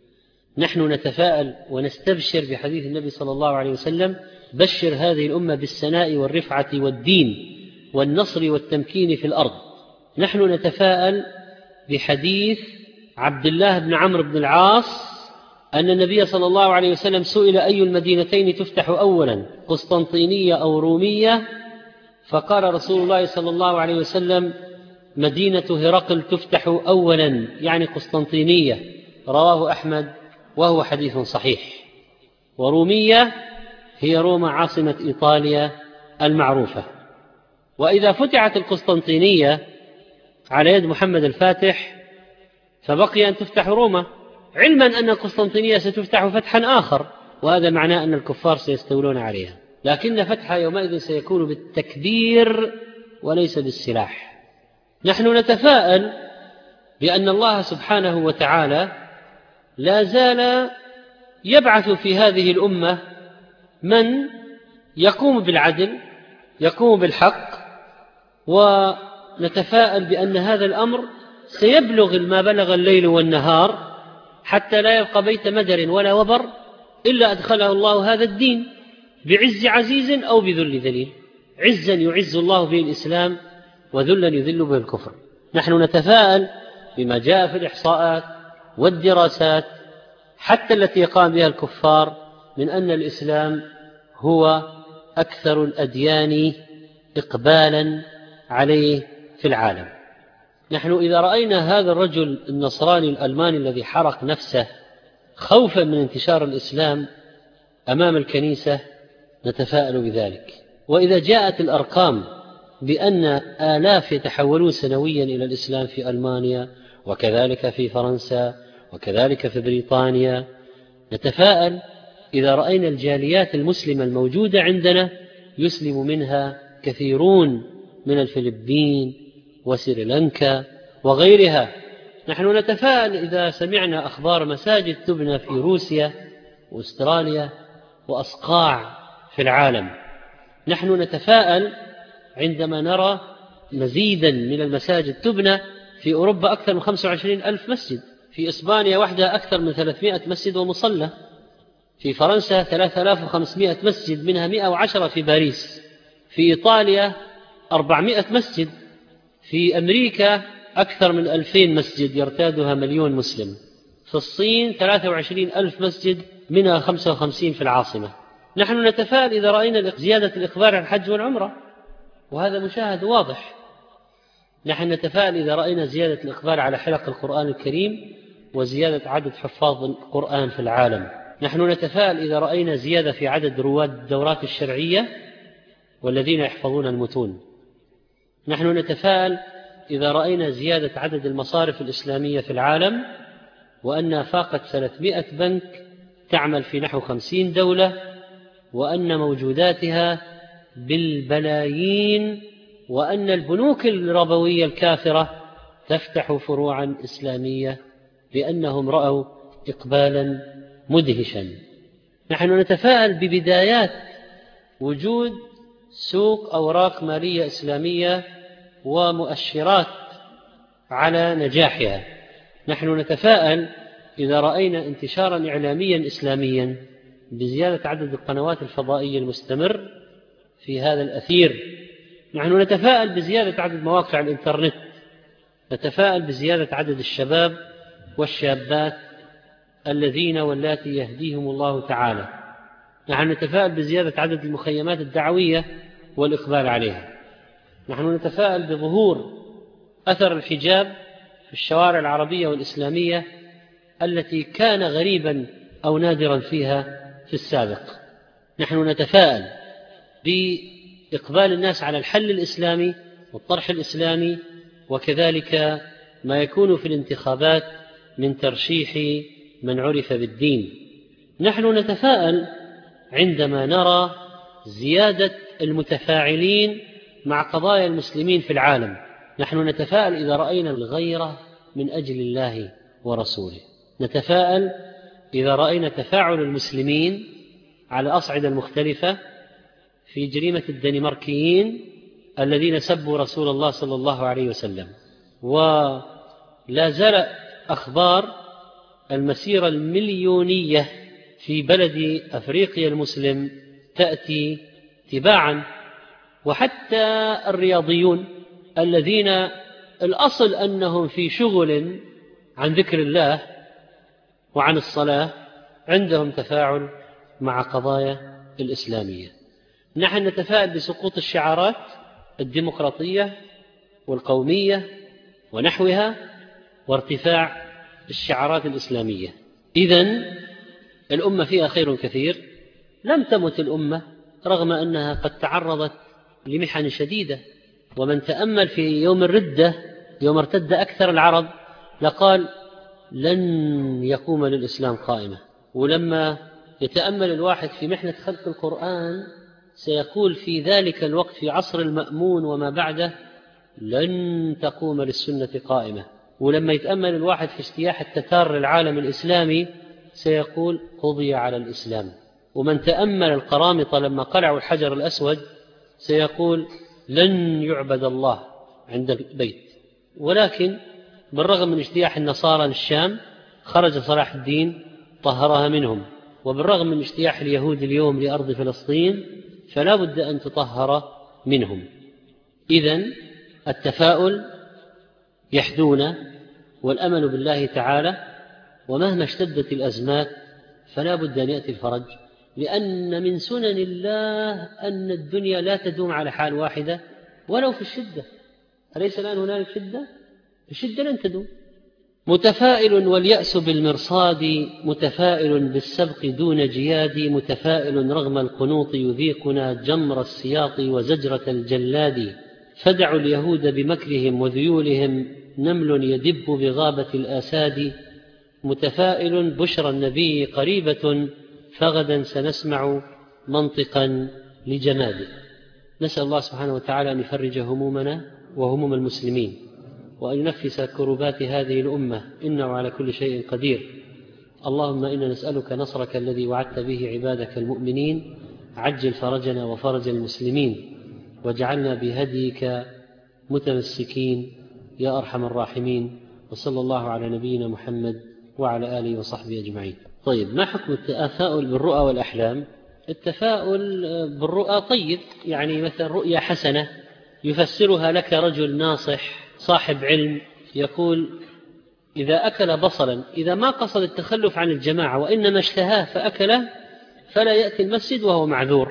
نحن نتفاءل ونستبشر بحديث النبي صلى الله عليه وسلم بشر هذه الأمة بالسناء والرفعة والدين والنصر والتمكين في الأرض. نحن نتفاءل بحديث عبد الله بن عمرو بن العاص أن النبي صلى الله عليه وسلم سئل أي المدينتين تفتح أولا قسطنطينية أو رومية، فقال رسول الله صلى الله عليه وسلم مدينة هرقل تفتح أولا يعني قسطنطينية، رواه أحمد وهو حديث صحيح. ورومية هي روما عاصمة إيطاليا المعروفة. وإذا فتحت القسطنطينية على يد محمد الفاتح فبقي أن تفتح روما، علما أن القسطنطينية ستفتح فتحا آخر، وهذا معناه أن الكفار سيستولون عليها، لكن فتحها يومئذ سيكون بالتكبير وليس بالسلاح. نحن نتفاءل بأن الله سبحانه وتعالى لا زال يبعث في هذه الأمة من يقوم بالعدل يقوم بالحق، ونتفاءل بأن هذا الأمر سيبلغ ما بلغ الليل والنهار حتى لا يبقى بيت مدر ولا وبر إلا أدخله الله هذا الدين بعز عزيز أو بذل ذليل، عزا يعز الله به الإسلام وذلا يذل به الكفر. نحن نتفاءل بما جاء في الإحصاءات والدراسات حتى التي قام بها الكفار من أن الإسلام هو أكثر الأديان إقبالا عليه في العالم. نحن إذا رأينا هذا الرجل النصراني الألماني الذي حرق نفسه خوفا من انتشار الإسلام أمام الكنيسة نتفاءل بذلك. وإذا جاءت الأرقام بأن آلاف يتحولون سنويا إلى الإسلام في ألمانيا وكذلك في فرنسا وكذلك في بريطانيا نتفاءل. إذا رأينا الجاليات المسلمة الموجودة عندنا يسلم منها كثيرون من الفلبين وسريلانكا وغيرها. نحن نتفاءل إذا سمعنا أخبار مساجد تبنى في روسيا وأستراليا وأصقاع في العالم. نحن نتفاءل عندما نرى مزيدا من المساجد تبنى في أوروبا، أكثر من خمسة وعشرين ألف مسجد، في إسبانيا وحدها أكثر من ثلاثمائة مسجد ومصلى. في فرنسا ثلاثة آلاف وخمسمائة مسجد، منها مئة وعشرة في باريس. في إيطاليا أربعمائة مسجد. في أمريكا أكثر من ألفين مسجد يرتادها مليون مسلم. في الصين ثلاثة وعشرين ألف مسجد، منها خمسة وخمسين في العاصمة. نحن نتفائل إذا رأينا زيادة الإقبال على الحج والعمرة، وهذا مشاهد واضح. نحن نتفائل إذا رأينا زيادة الإقبال على حلق القرآن الكريم وزيادة عدد حفاظ القرآن في العالم. نحن نتفائل إذا رأينا زيادة في عدد رواد الدورات الشرعية والذين يحفظون المتون. نحن نتفائل إذا رأينا زيادة عدد المصارف الإسلامية في العالم، وأنها فاقت ثلاثمائة بنك تعمل في نحو خمسين دولة، وأن موجوداتها بالبلايين، وأن البنوك الربوية الكافرة تفتح فروعا إسلامية لأنهم رأوا إقبالا مدهشا. نحن نتفائل ببدايات وجود سوق أوراق مالية إسلامية ومؤشرات على نجاحها. نحن نتفائل إذا رأينا انتشارا إعلاميا إسلاميا بزيادة عدد القنوات الفضائية المستمر في هذا الأثير. نحن نتفائل بزيادة عدد مواقع الإنترنت. نتفائل بزيادة عدد الشباب والشابات الذين واللاتي يهديهم الله تعالى. نحن نتفائل بزيادة عدد المخيمات الدعوية والإقبال عليها. نحن نتفائل بظهور أثر الحجاب في الشوارع العربية والإسلامية التي كان غريبا أو نادرا فيها في السابق. نحن نتفائل بإقبال الناس على الحل الإسلامي والطرح الإسلامي، وكذلك ما يكون في الانتخابات من ترشيح من عرف بالدين. نحن نتفائل عندما نرى زيادة المتفاعلين مع قضايا المسلمين في العالم. نحن نتفائل إذا رأينا الغيرة من أجل الله ورسوله. نتفائل إذا رأينا تفاعل المسلمين على الأصعدة المختلفة في جريمة الدنماركيين الذين سبوا رسول الله صلى الله عليه وسلم. ولا زال أخبار المسيرة المليونية في بلد أفريقيا المسلم تأتي تباعا، وحتى الرياضيون الذين الأصل أنهم في شغل عن ذكر الله وعن الصلاة عندهم تفاعل مع قضايا الإسلامية. نحن نتفائل بسقوط الشعارات الديمقراطية والقومية ونحوها وارتفاع الشعارات الإسلامية. إذن الأمة فيها خير كثير. لم تمت الأمة رغم أنها قد تعرضت لمحن شديدة. ومن تأمل في يوم الردة، يوم ارتد أكثر العرب، لقال لن يقوم للإسلام قائمة. ولما يتأمل الواحد في محنة خلق القرآن سيقول في ذلك الوقت في عصر المأمون وما بعده لن تقوم للسنة قائمة. ولما يتأمل الواحد في اجتياح التتار للعالم الإسلامي سيقول قضي على الإسلام. ومن تأمل القرامطة لما قلعوا الحجر الأسود سيقول لن يعبد الله عند البيت. ولكن بالرغم من اجتياح النصارى للشام خرج صلاح الدين طهرها منهم، وبالرغم من اجتياح اليهود اليوم لأرض فلسطين فلا بد أن تطهر منهم. إذن التفاؤل يحدونا والأمل بالله تعالى، ومهما اشتدت الأزمات فلا بد أن يأتي الفرج، لأن من سنن الله أن الدنيا لا تدوم على حال واحدة ولو في الشدة. أليس الآن هنالك شدة؟ الشدة لن تدوم. متفائل واليأس بالمرصاد، متفائل بالسبق دون جياد، متفائل رغم القنوط يذيقنا جمر السياط وزجرة الجلاد. فدعوا اليهود بمكرهم وذيولهم، نمل يدب بغابة الآساد. متفائل بشرى النبي قريبة، فغدا سنسمع منطقا لجماده. نسأل الله سبحانه وتعالى أن يفرج همومنا وهموم المسلمين، وأن ينفس كربات هذه الأمة، إنه على كل شيء قدير. اللهم إنا نسألك نصرك الذي وعدت به عبادك المؤمنين، عجل فرجنا وفرج المسلمين، واجعلنا بهديك متمسكين يا أرحم الراحمين. وصلى الله على نبينا محمد وعلى آله وصحبه أجمعين. طيب، ما حكم التفاؤل بالرؤى والأحلام؟ التفاؤل بالرؤى طيب، يعني مثلا رؤيا حسنة يفسرها لك رجل ناصح صاحب علم، يقول إذا أكل بصلا، إذا ما قصد التخلف عن الجماعة وإنما اشتهاه فأكله فلا يأتي المسجد وهو معذور.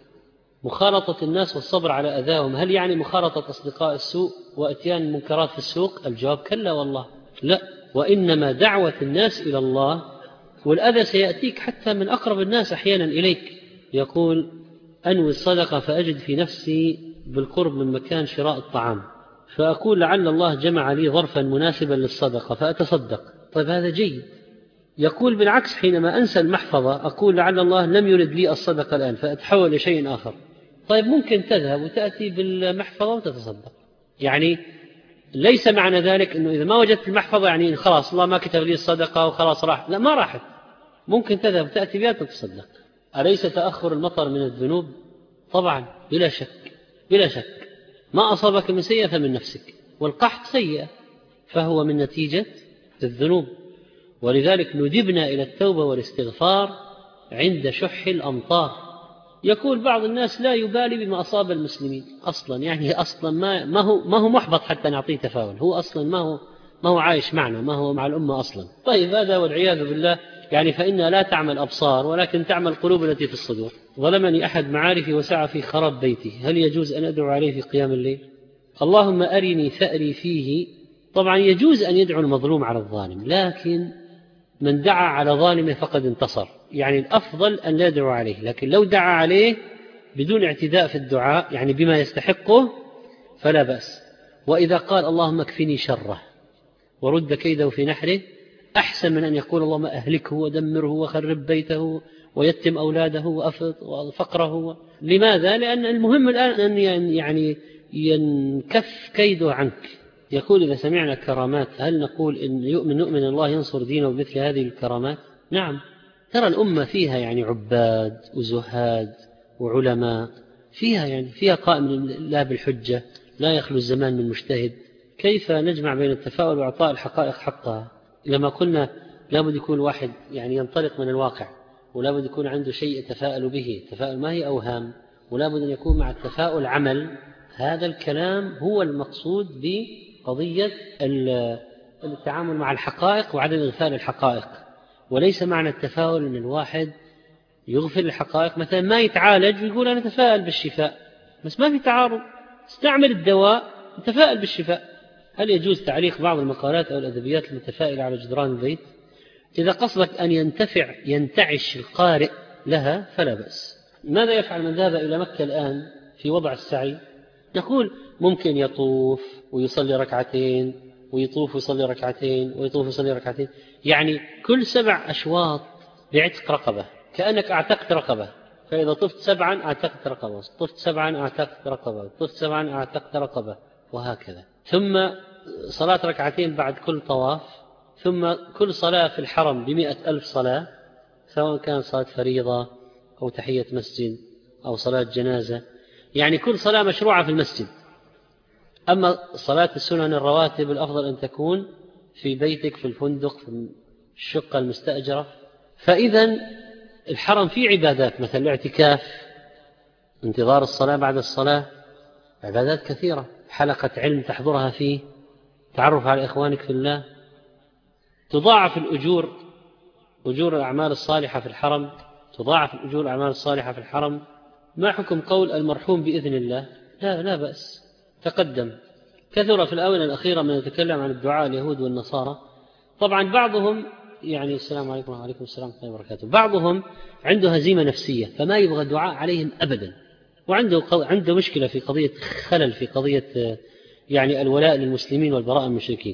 مخالطة الناس والصبر على أذاهم، هل يعني مخالطة أصدقاء السوء وأتيان المنكرات في السوق؟ الجواب كلا والله لا، وإنما دعوة الناس إلى الله، والأذى سيأتيك حتى من أقرب الناس أحيانا إليك. يقول أنوي الصدقة فأجد في نفسي بالقرب من مكان شراء الطعام، فأقول لعل الله جمع لي ظرفا مناسبا للصدقة فأتصدق. طيب هذا جيد. يقول بالعكس، حينما أنسى المحفظة أقول لعل الله لم يرد لي الصدقة الآن فأتحول لشيء آخر. طيب ممكن تذهب وتأتي بالمحفظة وتتصدق، يعني ليس معنى ذلك أنه إذا ما وجدت المحفظة يعني خلاص الله ما كتب لي الصدقة وخلاص راح، لا ما راحت، ممكن تذهب وتأتي بها وتتصدق. أليس تأخر المطر من الذنوب؟ طبعا بلا شك بلا شك، ما أصابك من سيئة فمن نفسك، والقحط سيئة فهو من نتيجة الذنوب، ولذلك ندبنا إلى التوبة والاستغفار عند شح الأمطار. يقول بعض الناس لا يبالي بما أصاب المسلمين أصلا، يعني أصلا ما, ما, هو, ما هو محبط حتى نعطيه تفاؤل، هو أصلا ما هو, ما هو عايش معنا، ما هو مع الأمة أصلا. طيب هذا والعياذ بالله، يعني فإنها لا تعمل أبصار ولكن تعمل القلوب التي في الصدور. ظلمني أحد معارفي وسعى في خراب بيتي، هل يجوز أن أدعو عليه في قيام الليل؟ اللهم أرني ثأري فيه. طبعا يجوز أن يدعو المظلوم على الظالم، لكن من دعا على ظالمه فقد انتصر، يعني الأفضل أن لا يدعو عليه، لكن لو دعا عليه بدون اعتداء في الدعاء يعني بما يستحقه فلا بأس. وإذا قال اللهم اكفني شره ورد كيده في نحره أحسن من أن يقول اللهم أهلكه ودمره وخرب بيته ويتم أولاده وفقره. لماذا؟ لأن المهم الآن أن يعني ينكف كيده عنك. يقول إذا سمعنا كرامات هل نقول إن يؤمن نؤمن الله ينصر دينه بمثل هذه الكرامات؟ نعم، ترى الأمة فيها يعني عباد وزهاد وعلماء، فيها يعني فيها قائم لا بالحجة، لا يخلو الزمان من مجتهد. كيف نجمع بين التفاؤل وإعطاء الحقائق حقها؟ لما قلنا لابد يكون واحد يعني ينطلق من الواقع، ولابد يكون عنده شيء يتفاءل به، تفاؤل ما هي أوهام، ولابد أن يكون مع التفاؤل عمل. هذا الكلام هو المقصود بقضية التعامل مع الحقائق وعدم إغفال الحقائق، وليس معنى التفاؤل أن الواحد يغفل الحقائق، مثلا ما يتعالج ويقول أنا أتفائل بالشفاء، بس ما في تعارض، استعمل الدواء وتفائل بالشفاء. هل يجوز تعليق بعض المقالات أو الأدبيات المتفائلة على جدران البيت؟ إذا قصدك أن ينتفع ينتعش القارئ لها فلا بأس. ماذا يفعل من ذهب إلى مكة الآن في وضع السعي؟ نقول ممكن يطوف ويصلي ركعتين ويطوف ويصلي ركعتين ويطوف ويصلي ركعتين، يعني كل سبع أشواط بعتق رقبة، كأنك أعتقت رقبة، فإذا طفت سبعا أعتقت رقبة، طفت سبعا أعتقت رقبة، طفت سبعا أعتقت رقبة، وهكذا. ثم صلاة ركعتين بعد كل طواف، ثم كل صلاة في الحرم بمئة ألف صلاة، سواء كان صلاة فريضة أو تحية مسجد أو صلاة جنازة، يعني كل صلاة مشروعة في المسجد. أما صلاة السنن الرواتب الأفضل أن تكون في بيتك في الفندق في الشقة المستأجرة. فإذا الحرم فيه عبادات مثل الاعتكاف، انتظار الصلاة بعد الصلاة، عبادات كثيرة، حلقة علم تحضرها فيه، تعرف على إخوانك في الله، تضاعف الأجور، أجور الأعمال الصالحة في الحرم، تضاعف الأجور الأعمال الصالحة في الحرم. ما حكم قول المرحوم بإذن الله؟ لا لا بأس، تقدم كثر في الآونة الأخيرة من يتكلم عن الدعاء اليهود والنصارى. طبعا بعضهم يعني السلام عليكم وعليكم السلام ورحمة الله وبركاته، بعضهم عنده هزيمة نفسية فما يبغى الدعاء عليهم أبدا، وعنده عنده مشكلة في قضية خلل في قضية يعني الولاء للمسلمين والبراء من المشركين.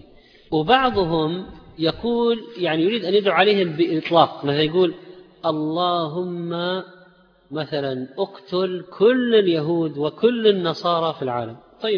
وبعضهم يقول يعني يريد أن يدعو عليهم بإطلاق، مثلا يقول اللهم مثلا اقتل كل اليهود وكل النصارى في العالم. طيب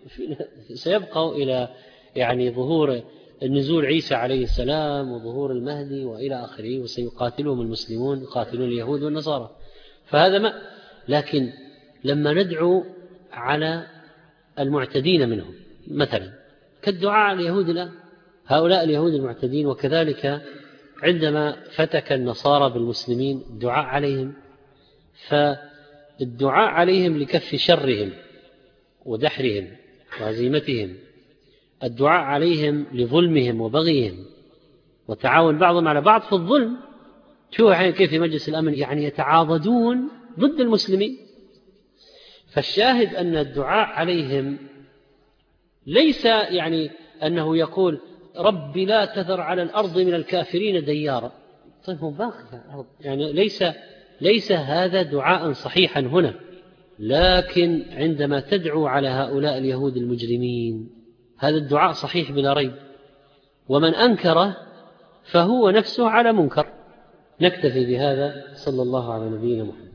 سيبقوا إلى يعني ظهور النزول عيسى عليه السلام وظهور المهدي وإلى آخره، وسيقاتلهم المسلمون يقاتلون اليهود والنصارى، فهذا ما. لكن لما ندعو على المعتدين منهم مثلا كالدعاء على اليهود الآن، هؤلاء اليهود المعتدين، وكذلك عندما فتك النصارى بالمسلمين الدعاء عليهم، فالدعاء عليهم لكف شرهم ودحرهم وهزيمتهم، الدعاء عليهم لظلمهم وبغيهم وتعاون بعضهم على بعض في الظلم. شوفوا كيف في مجلس الأمن يعني يتعاضدون ضد المسلمين. فالشاهد أن الدعاء عليهم ليس يعني أنه يقول رب لا تذر على الأرض من الكافرين ديارا، طيب هو باقي على الأرض، يعني ليس ليس هذا دعاء صحيحا هنا. لكن عندما تدعو على هؤلاء اليهود المجرمين هذا الدعاء صحيح بلا ريب، ومن أنكره فهو نفسه على منكر. نكتفي بهذا، صلى الله على نبينا محمد.